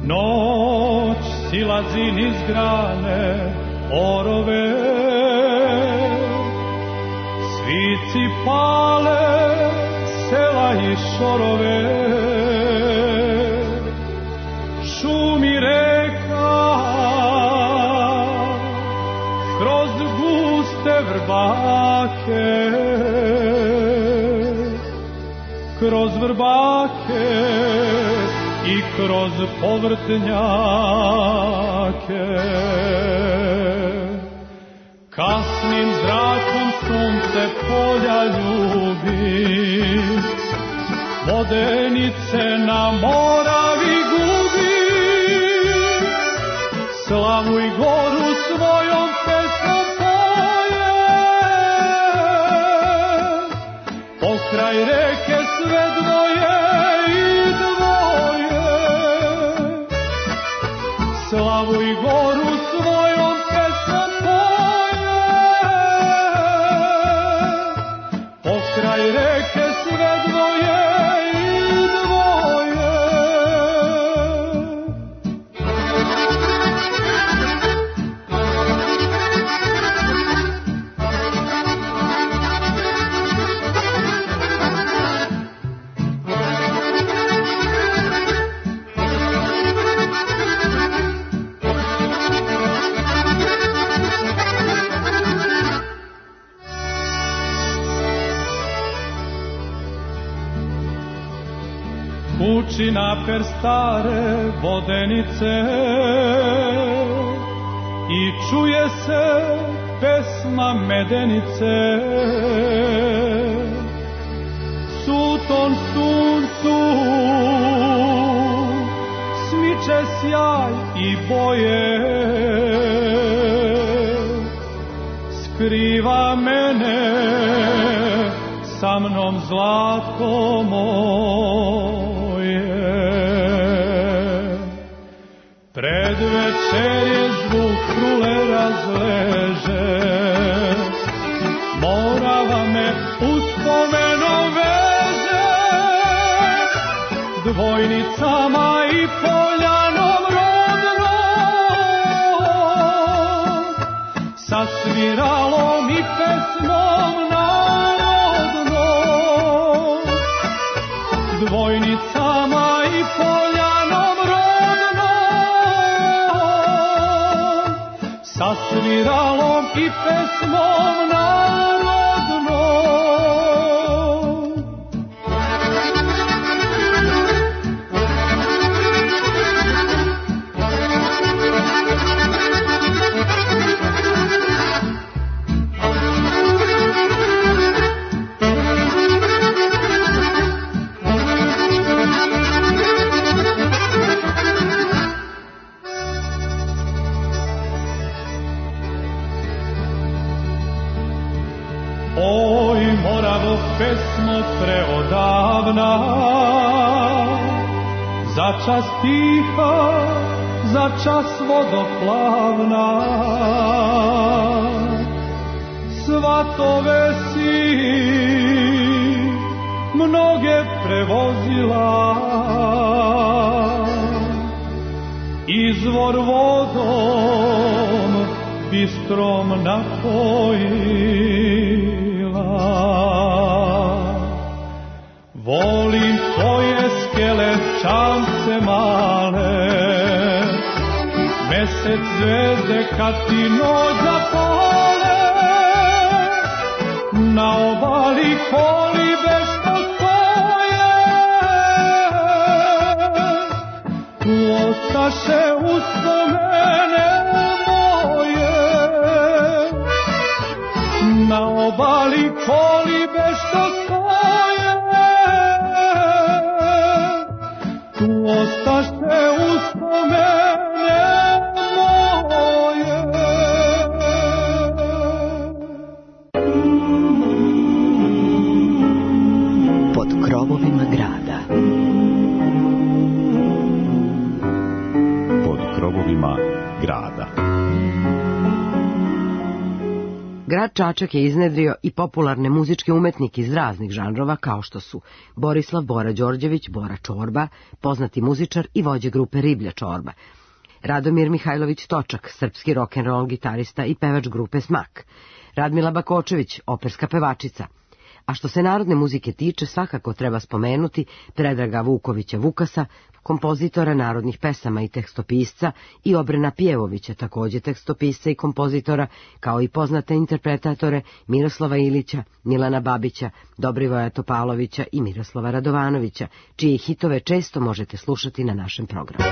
Noć silazi niz grane orove, svici pale sela i šorove, šumi reka kroz guste vrbake, kroz vrbake i kroz povrtnjake. Kasnim zrakom sunce polja ljubi, vodenice na Moravi gubi. Slavu i goru svojom pesmom poje, pokraj reke sve dvoje i dvoje. Slavu i goru svojom pesmom poje, pokraj reke sve dvoje i dvoje. Kući naper stare vodenice i čuje se pesma medenice. Suton suncu smiče sjaj i boje, skriva mene sa mnom zlato moje. Pred večer je zvuk krule razleže, Morava me uspomenom veže, dvojnicama i poljanom rodnom, sa sviralom i pesmom narodnom. Dvojnicama i poljanom rodnom, sa sviralom i pesmom narodnom. Oj, Moravo, pesmo preodavna, za čas tiha, za čas vodoplavna. Svatove si mnoge prevozila, izvor vodom bistrom napojila. Volim tvoje skele čamce male, mesec zvezde kad ti noć zapale, na obali kolibe što stoje, tu ostaše uspomene moje. Na obali kolibe što stoje, tu ostaše uspomene moje. Pod krovovima grada. Pod krovovima grada. Grad Čačak je iznedrio i popularne muzičke umetnike iz raznih žanrova kao što su Borislav Bora Đorđević, Bora Čorba, poznati muzičar i vođa grupe Riblja Čorba, Radomir Mihajlović Točak, srpski rock'n'roll gitarista i pevač grupe Smak, Radmila Bakočević, operska pevačica. A što se narodne muzike tiče, svakako treba spomenuti Predraga Vukovića Vukasa, kompozitora narodnih pesama i tekstopisca, i Obrena Pjevovića, također tekstopisca i kompozitora, kao i poznate interpretatore Miroslava Ilića, Milana Babića, Dobrivoja Topalovića i Miroslava Radovanovića, čije hitove često možete slušati na našem programu.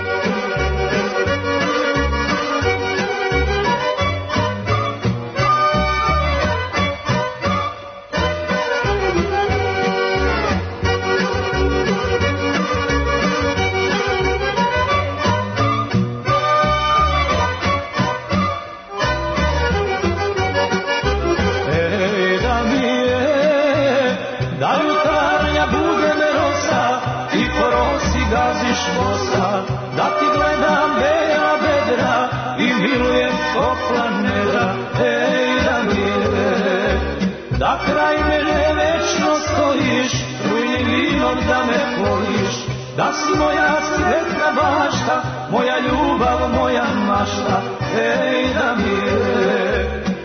Da ti gledam bela bedra i milujem topla nedra, da mi je, da kraj mene večno stojiš, rujnim vinom da me poliš, da si moja svetna bašta, moja ljubav, moja mašta, da mi je,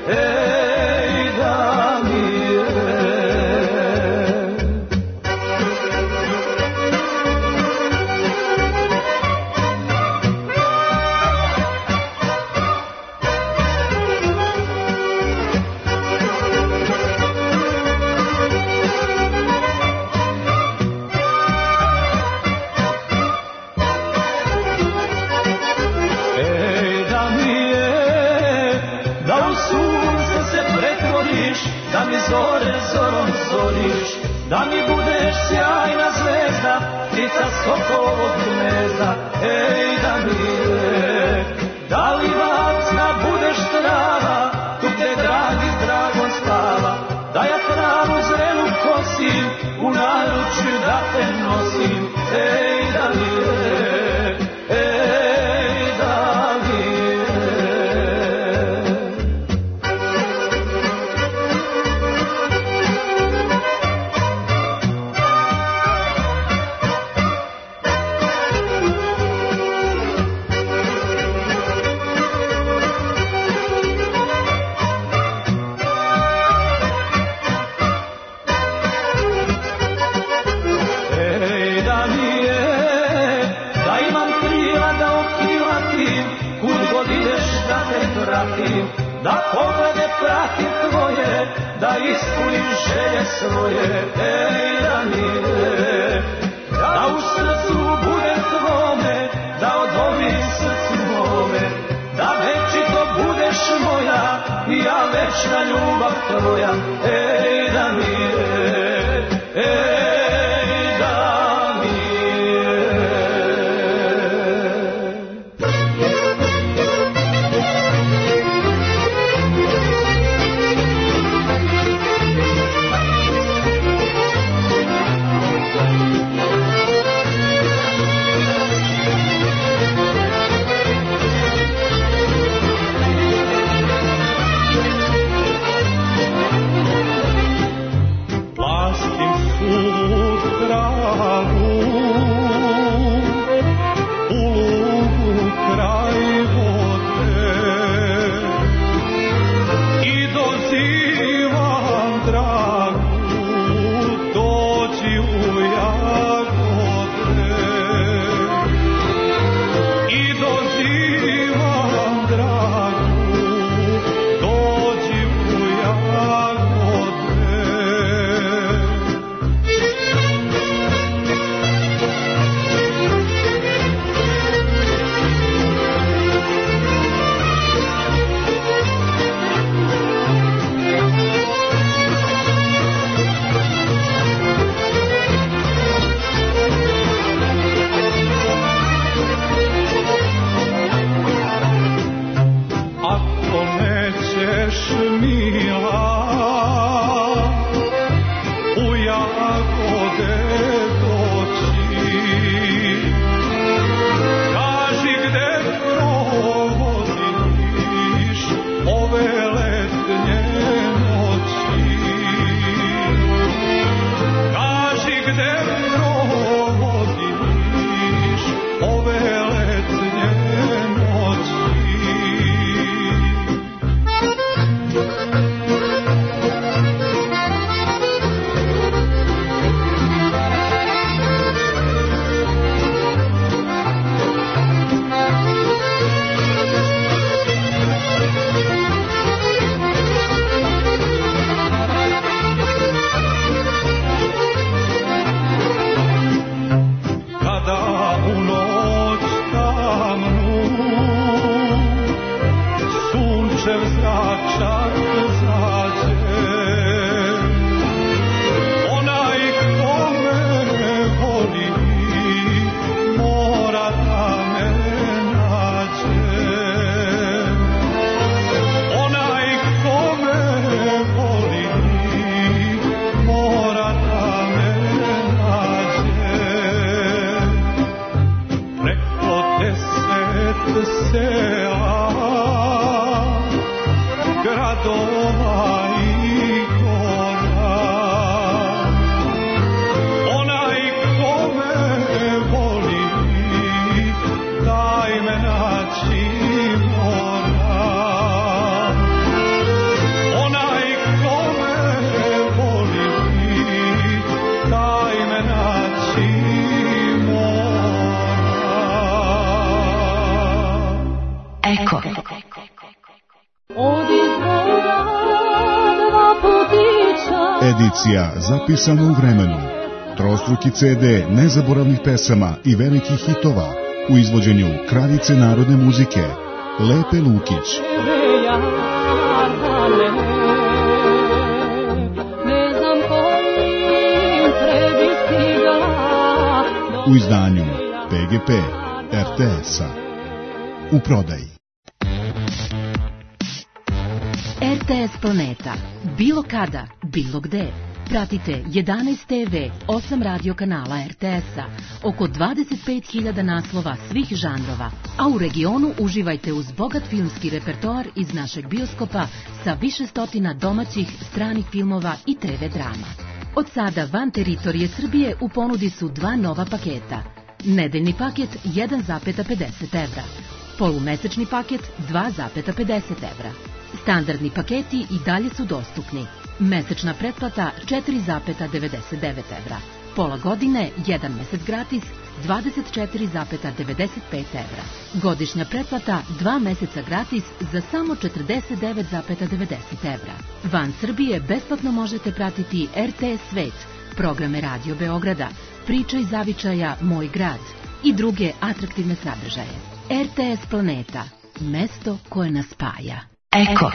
da mi je. Da mi zore zorom zoriš, da mi budeš sjajna zvezda, ptica Sokolovog gnezda, da mi je, da li vacna budeš trava, tu gde dragi s dragom spava, da ja travu zrelu kosim, u naručju da te nosim, da mi je, da mi je. Da poglede pratim tvoje, da ispunim želje svoje, da mi je, da u srcu budem tvome, da odovim srcu mome, da večito budeš moja, i ja večna ljubav tvoja, da mi je, da mi je. Audicija zapisana u vremenu. Trostruki CD nezaboravnih pesama i velikih hitova u izvođenju kraljice narodne muzike Lepe Lukić. U izdanju PGP RTS-a. U prodaji. RTS Planeta. Bilo kada, bilo gde. Pratite 11 TV, 8 radio kanala RTS-a, oko 25.000 naslova svih žanrova, a u regionu uživajte uz bogat filmski repertoar iz našeg bioskopa sa više stotina domaćih, stranih filmova i TV drama. Od sada van teritorije Srbije u ponudi su dva nova paketa. Nedeljni paket 1,50 evra, polumesečni paket 2,50 evra. Standardni paketi i dalje su dostupni. Mesečna pretplata 4,99 evra. Pola godine, 1 mesec gratis, 24,95 evra. Godišnja pretplata 2 meseca gratis za samo 49,90 evra. Van Srbije besplatno možete pratiti RTS Svet, programe Radio Beograda, Priča iz zavičaja Moj grad i druge atraktivne sadržaje. RTS Planeta, mesto koje nas spaja. Eko.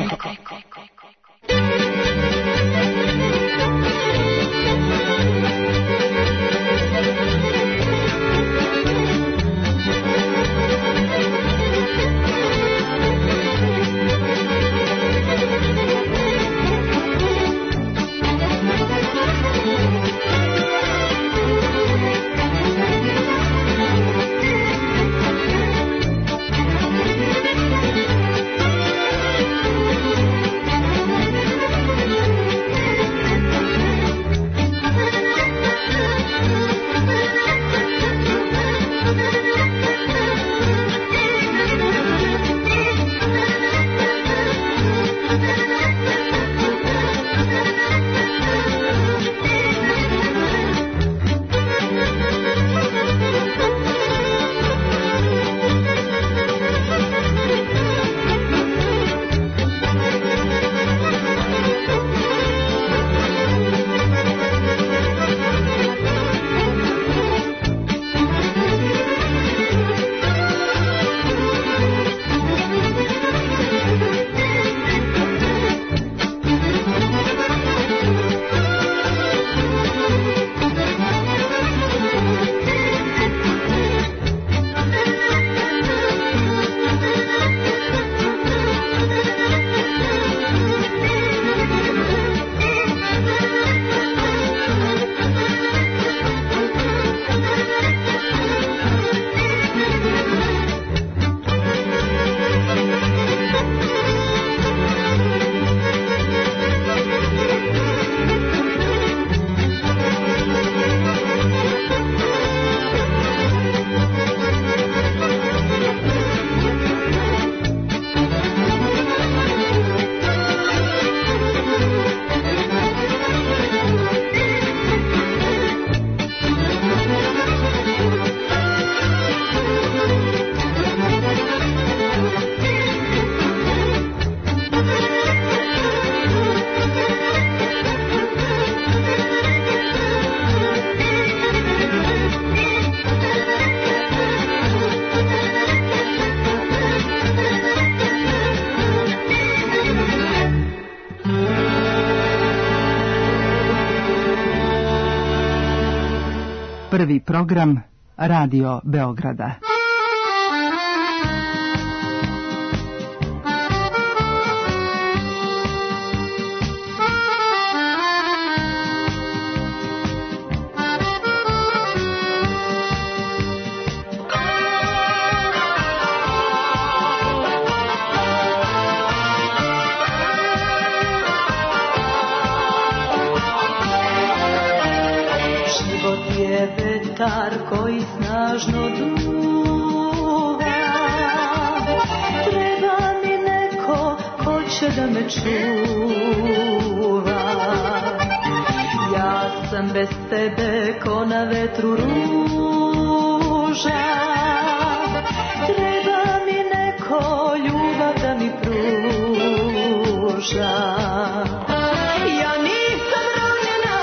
Prvi program Radio Beograda. Koji snažno duva, treba mi neko ko će da me čuva. Ja sam bez tebe ko na vetru ruža, treba mi neko ljubav da mi pruža. Ja nisam ranjena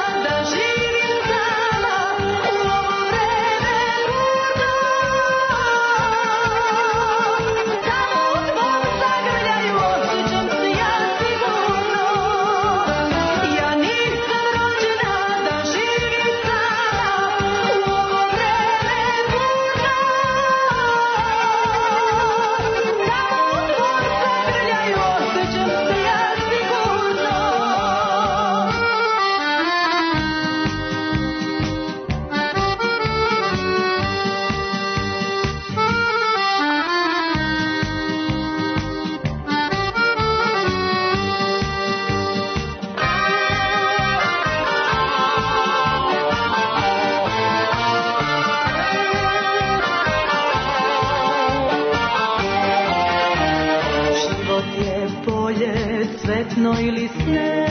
jasno ili snežno,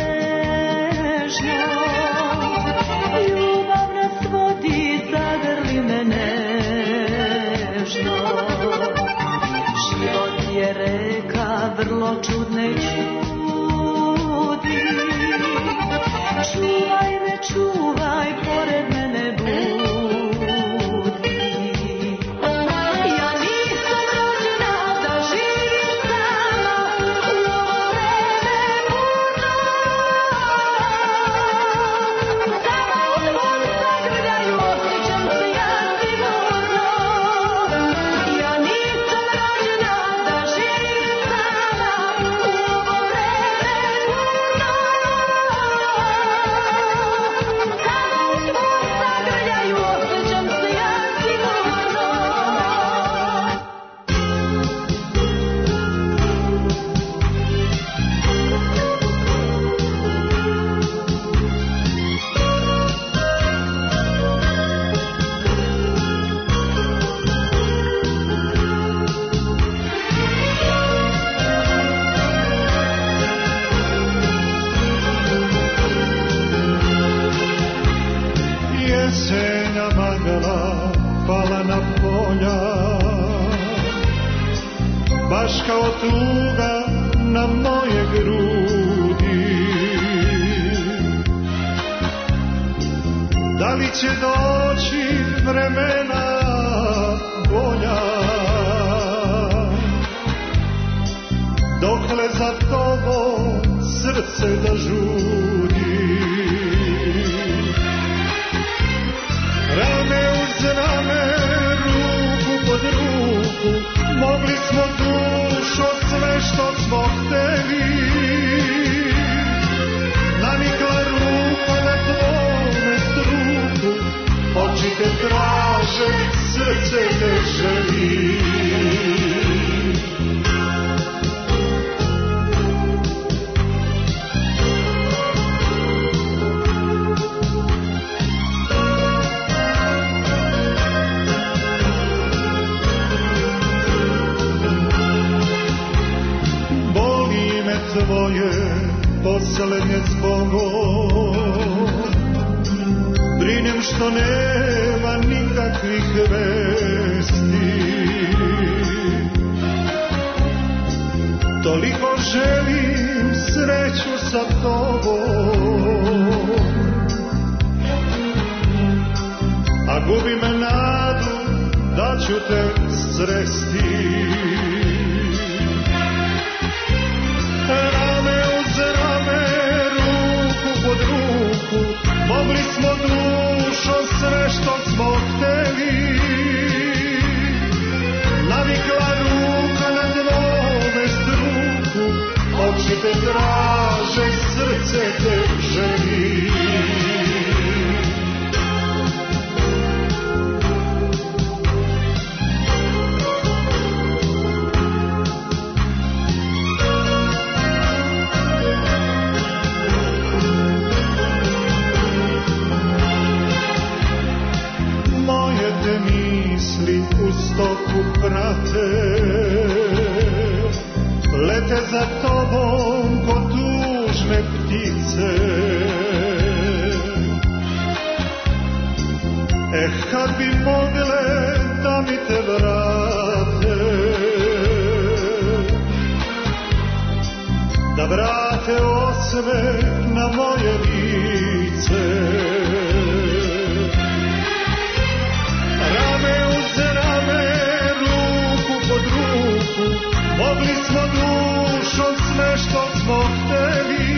ljubav nas vodi, zagrli me nežno. Život je reka vrlo čudne čudi, čuvaj me, čuvaj, pored mene budi. Ja nisam rođena da živim sama u ovo vreme burno, samo u tvom zagrljaju osjećam se ja sigurno. Ja nisam rođena da živim sama u ovo vreme burno, samo u tvom zagrljaju osjećam se ja sigurno. Jesenja magala pala na polja, baš kao tuga na moje grudi. Da li će doći vremena bolja, dokle za tobom srce da žudi. Rame uz rame, ruku pod ruku, mogli smo dušo sve što smo hteli. Nanikla ruka na tvome struku, oči te traže, srce te želi. Tvoje poslednje zbogom, brinem što nema nikakvih vesti. Toliko želim sreću sa tobom, a gubim nadu da ću te sresti. Rame uz rame, ruku pod ruku, mogli smo dušo sve što smo hteli. Navikla ruka na tvome struku, oči te traže, srce te želi. Stoku prate, lete za tobom ko tužne ptice. Kad bi mogle da mi te vrate, da vrate osmeh na moje lice. Rame uz rame, ruku pod ruku, mogli smo dušom sve što smo hteli.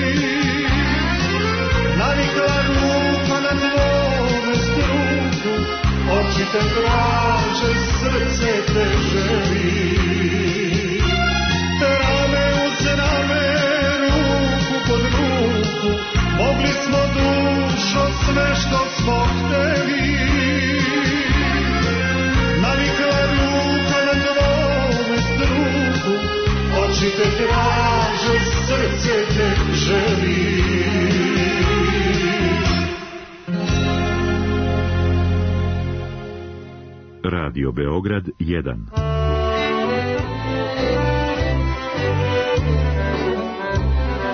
Navikla ruka na tvome struku, oči te traže, srce te želi. Rame uz rame, ruku pod ruku, mogli smo dušom sve što smo hteli. Navikla ruka na tvome struku, oči te traže, srce te želi. Radio Beograd 1.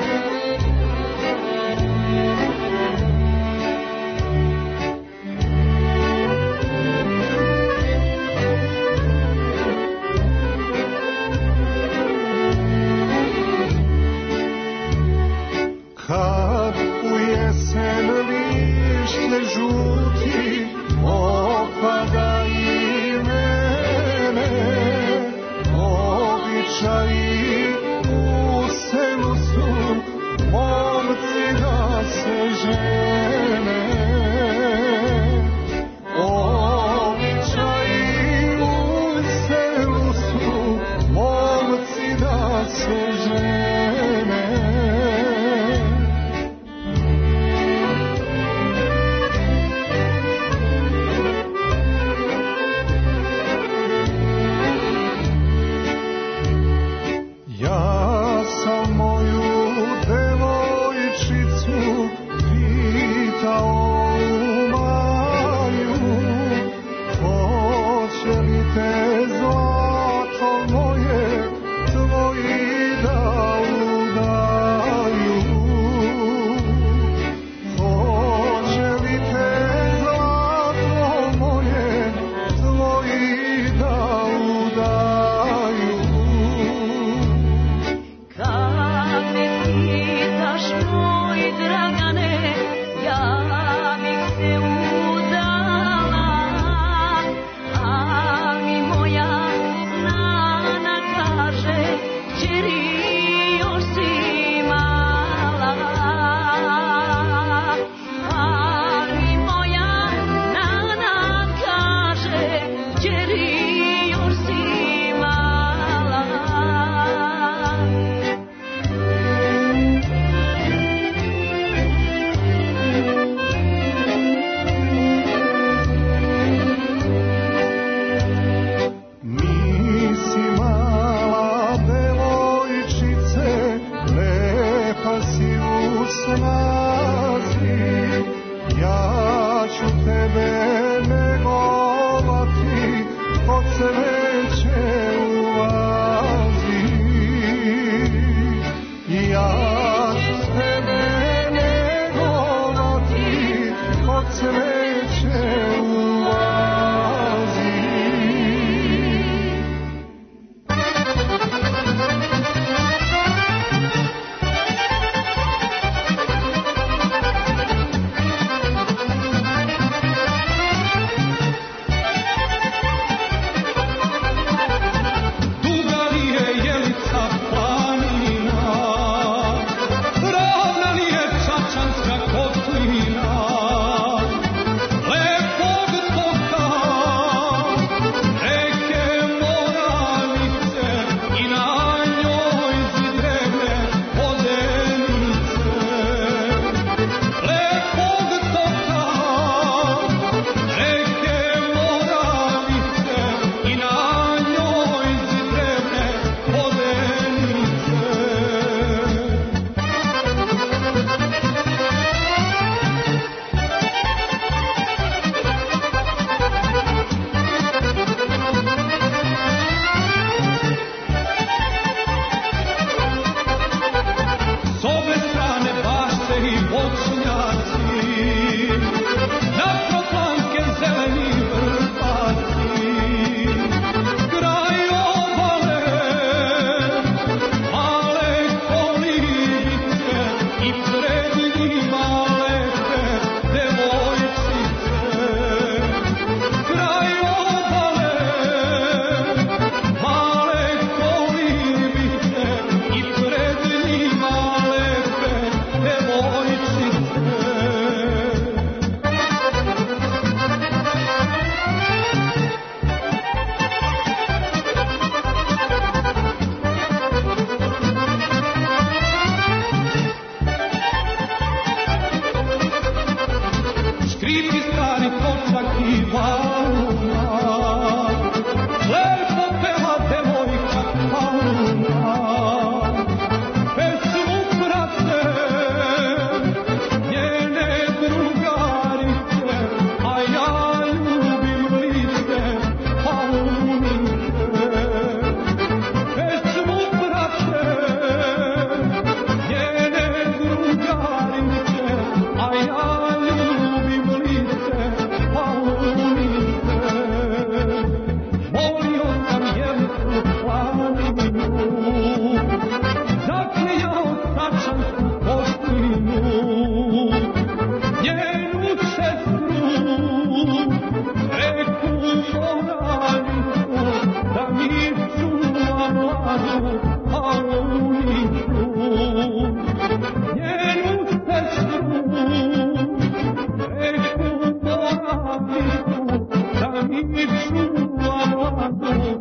i čuva mladu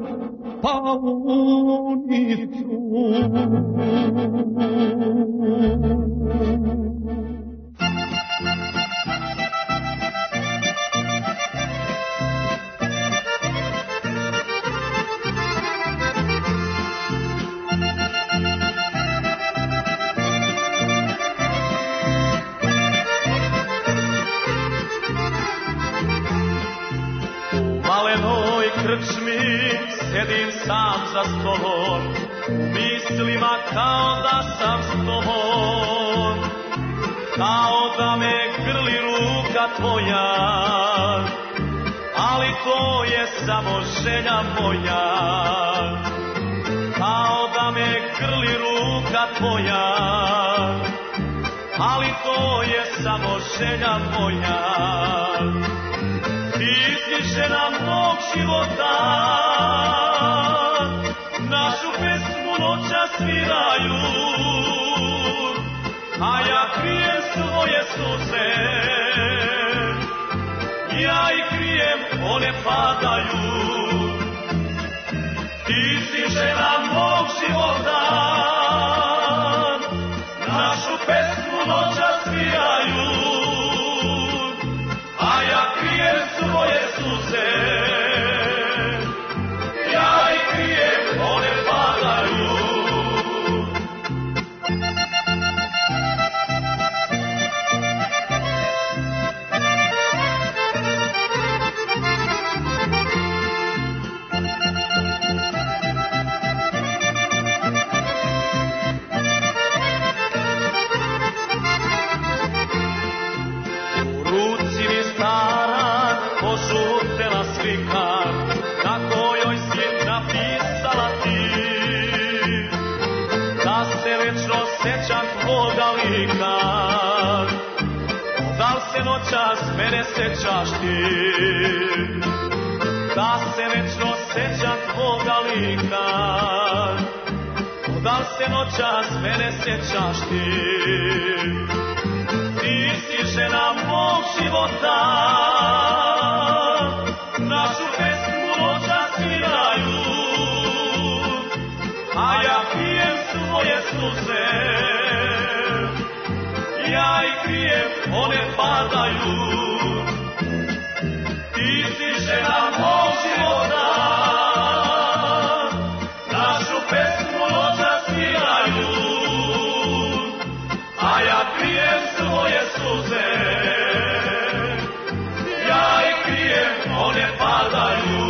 paunicu. Sedim sam za stolom, mislima kao da sam s tobom, kao da me grli ruka tvoja, ali to je samo želja moja. Kao da me grli ruka tvoja, ali to je samo želja moja. Ti si žena mog života, našu pesmu noća sviraju, a ja krijem svoje suze, ja ih krijem, one padaju. Ti si žena mog života, našu pesmu noća sviraju, a ja krijem svoje suze, ja ih krijem, one padaju. Sećam tvoga lika, da li se noćas mene sećaš ti? Da se večno sećam tvoga lika, da li se noćas mene sećaš ti? Ti si žena mog života, našu pesmu noćas sviraju, a ja pijem svoje suze, ja ih krijem, one padaju. Ti si žena mog života, našu pesmu noćas sviraju, a ja krijem svoje suze, ja ih krijem, one padaju.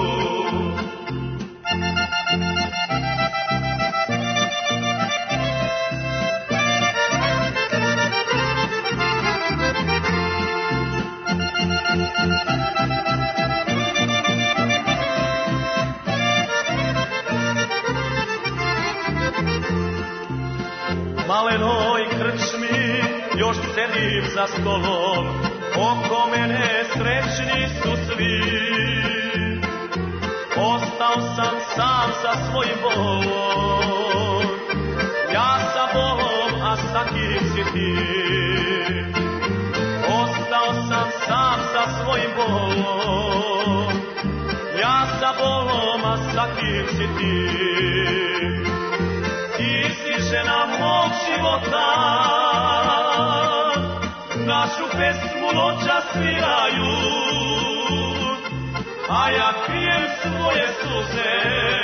Malenoj krčmi još sedim za stolom, oko mene srećni su svi. Ostao sam sam sa svojim bolom, ja sa bolom, a sa kim si ti? Ostao sam sam sa svojim bolom, ja sa bolom, a sa kim si ti? Ti si žena mog života, našu pesmu noćas sviraju, a ja krijem svoje suze,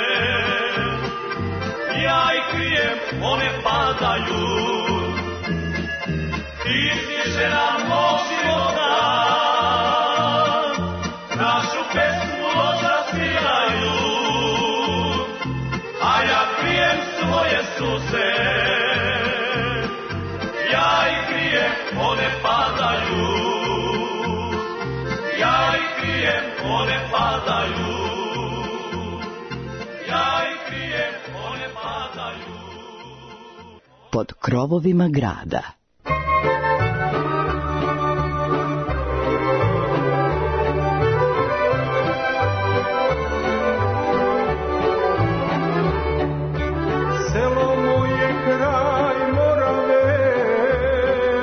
ja ih krijem, one padaju. Ti si žena mog života, našu pesmu noćas sviraju, a ja krijem svoje suze, ja ih krijem, one padaju. Ja ih krijem, one padaju. Ja ih krijem, one padaju. Pod krovovima grada.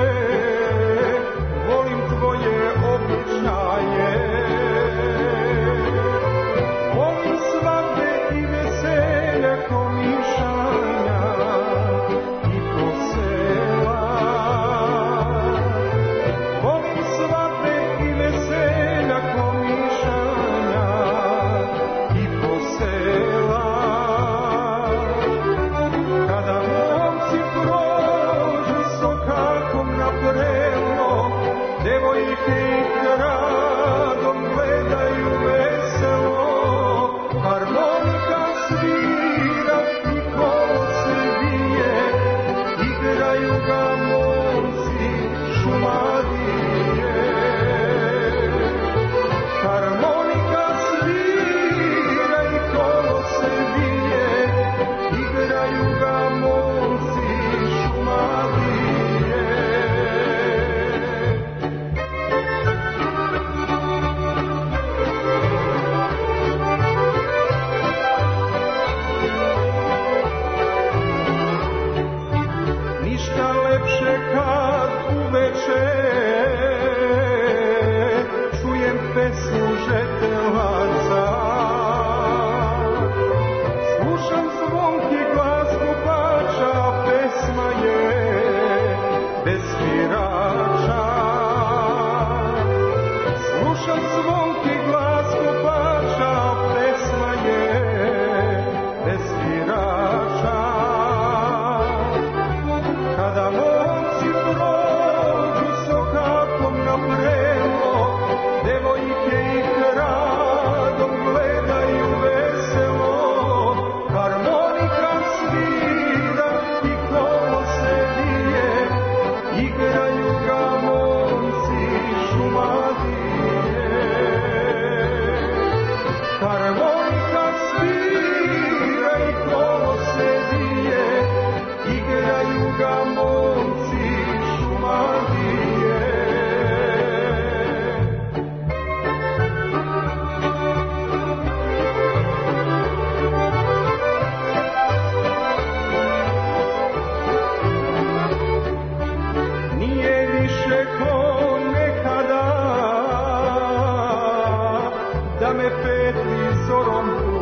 Volim tvoje običaje, petli zorom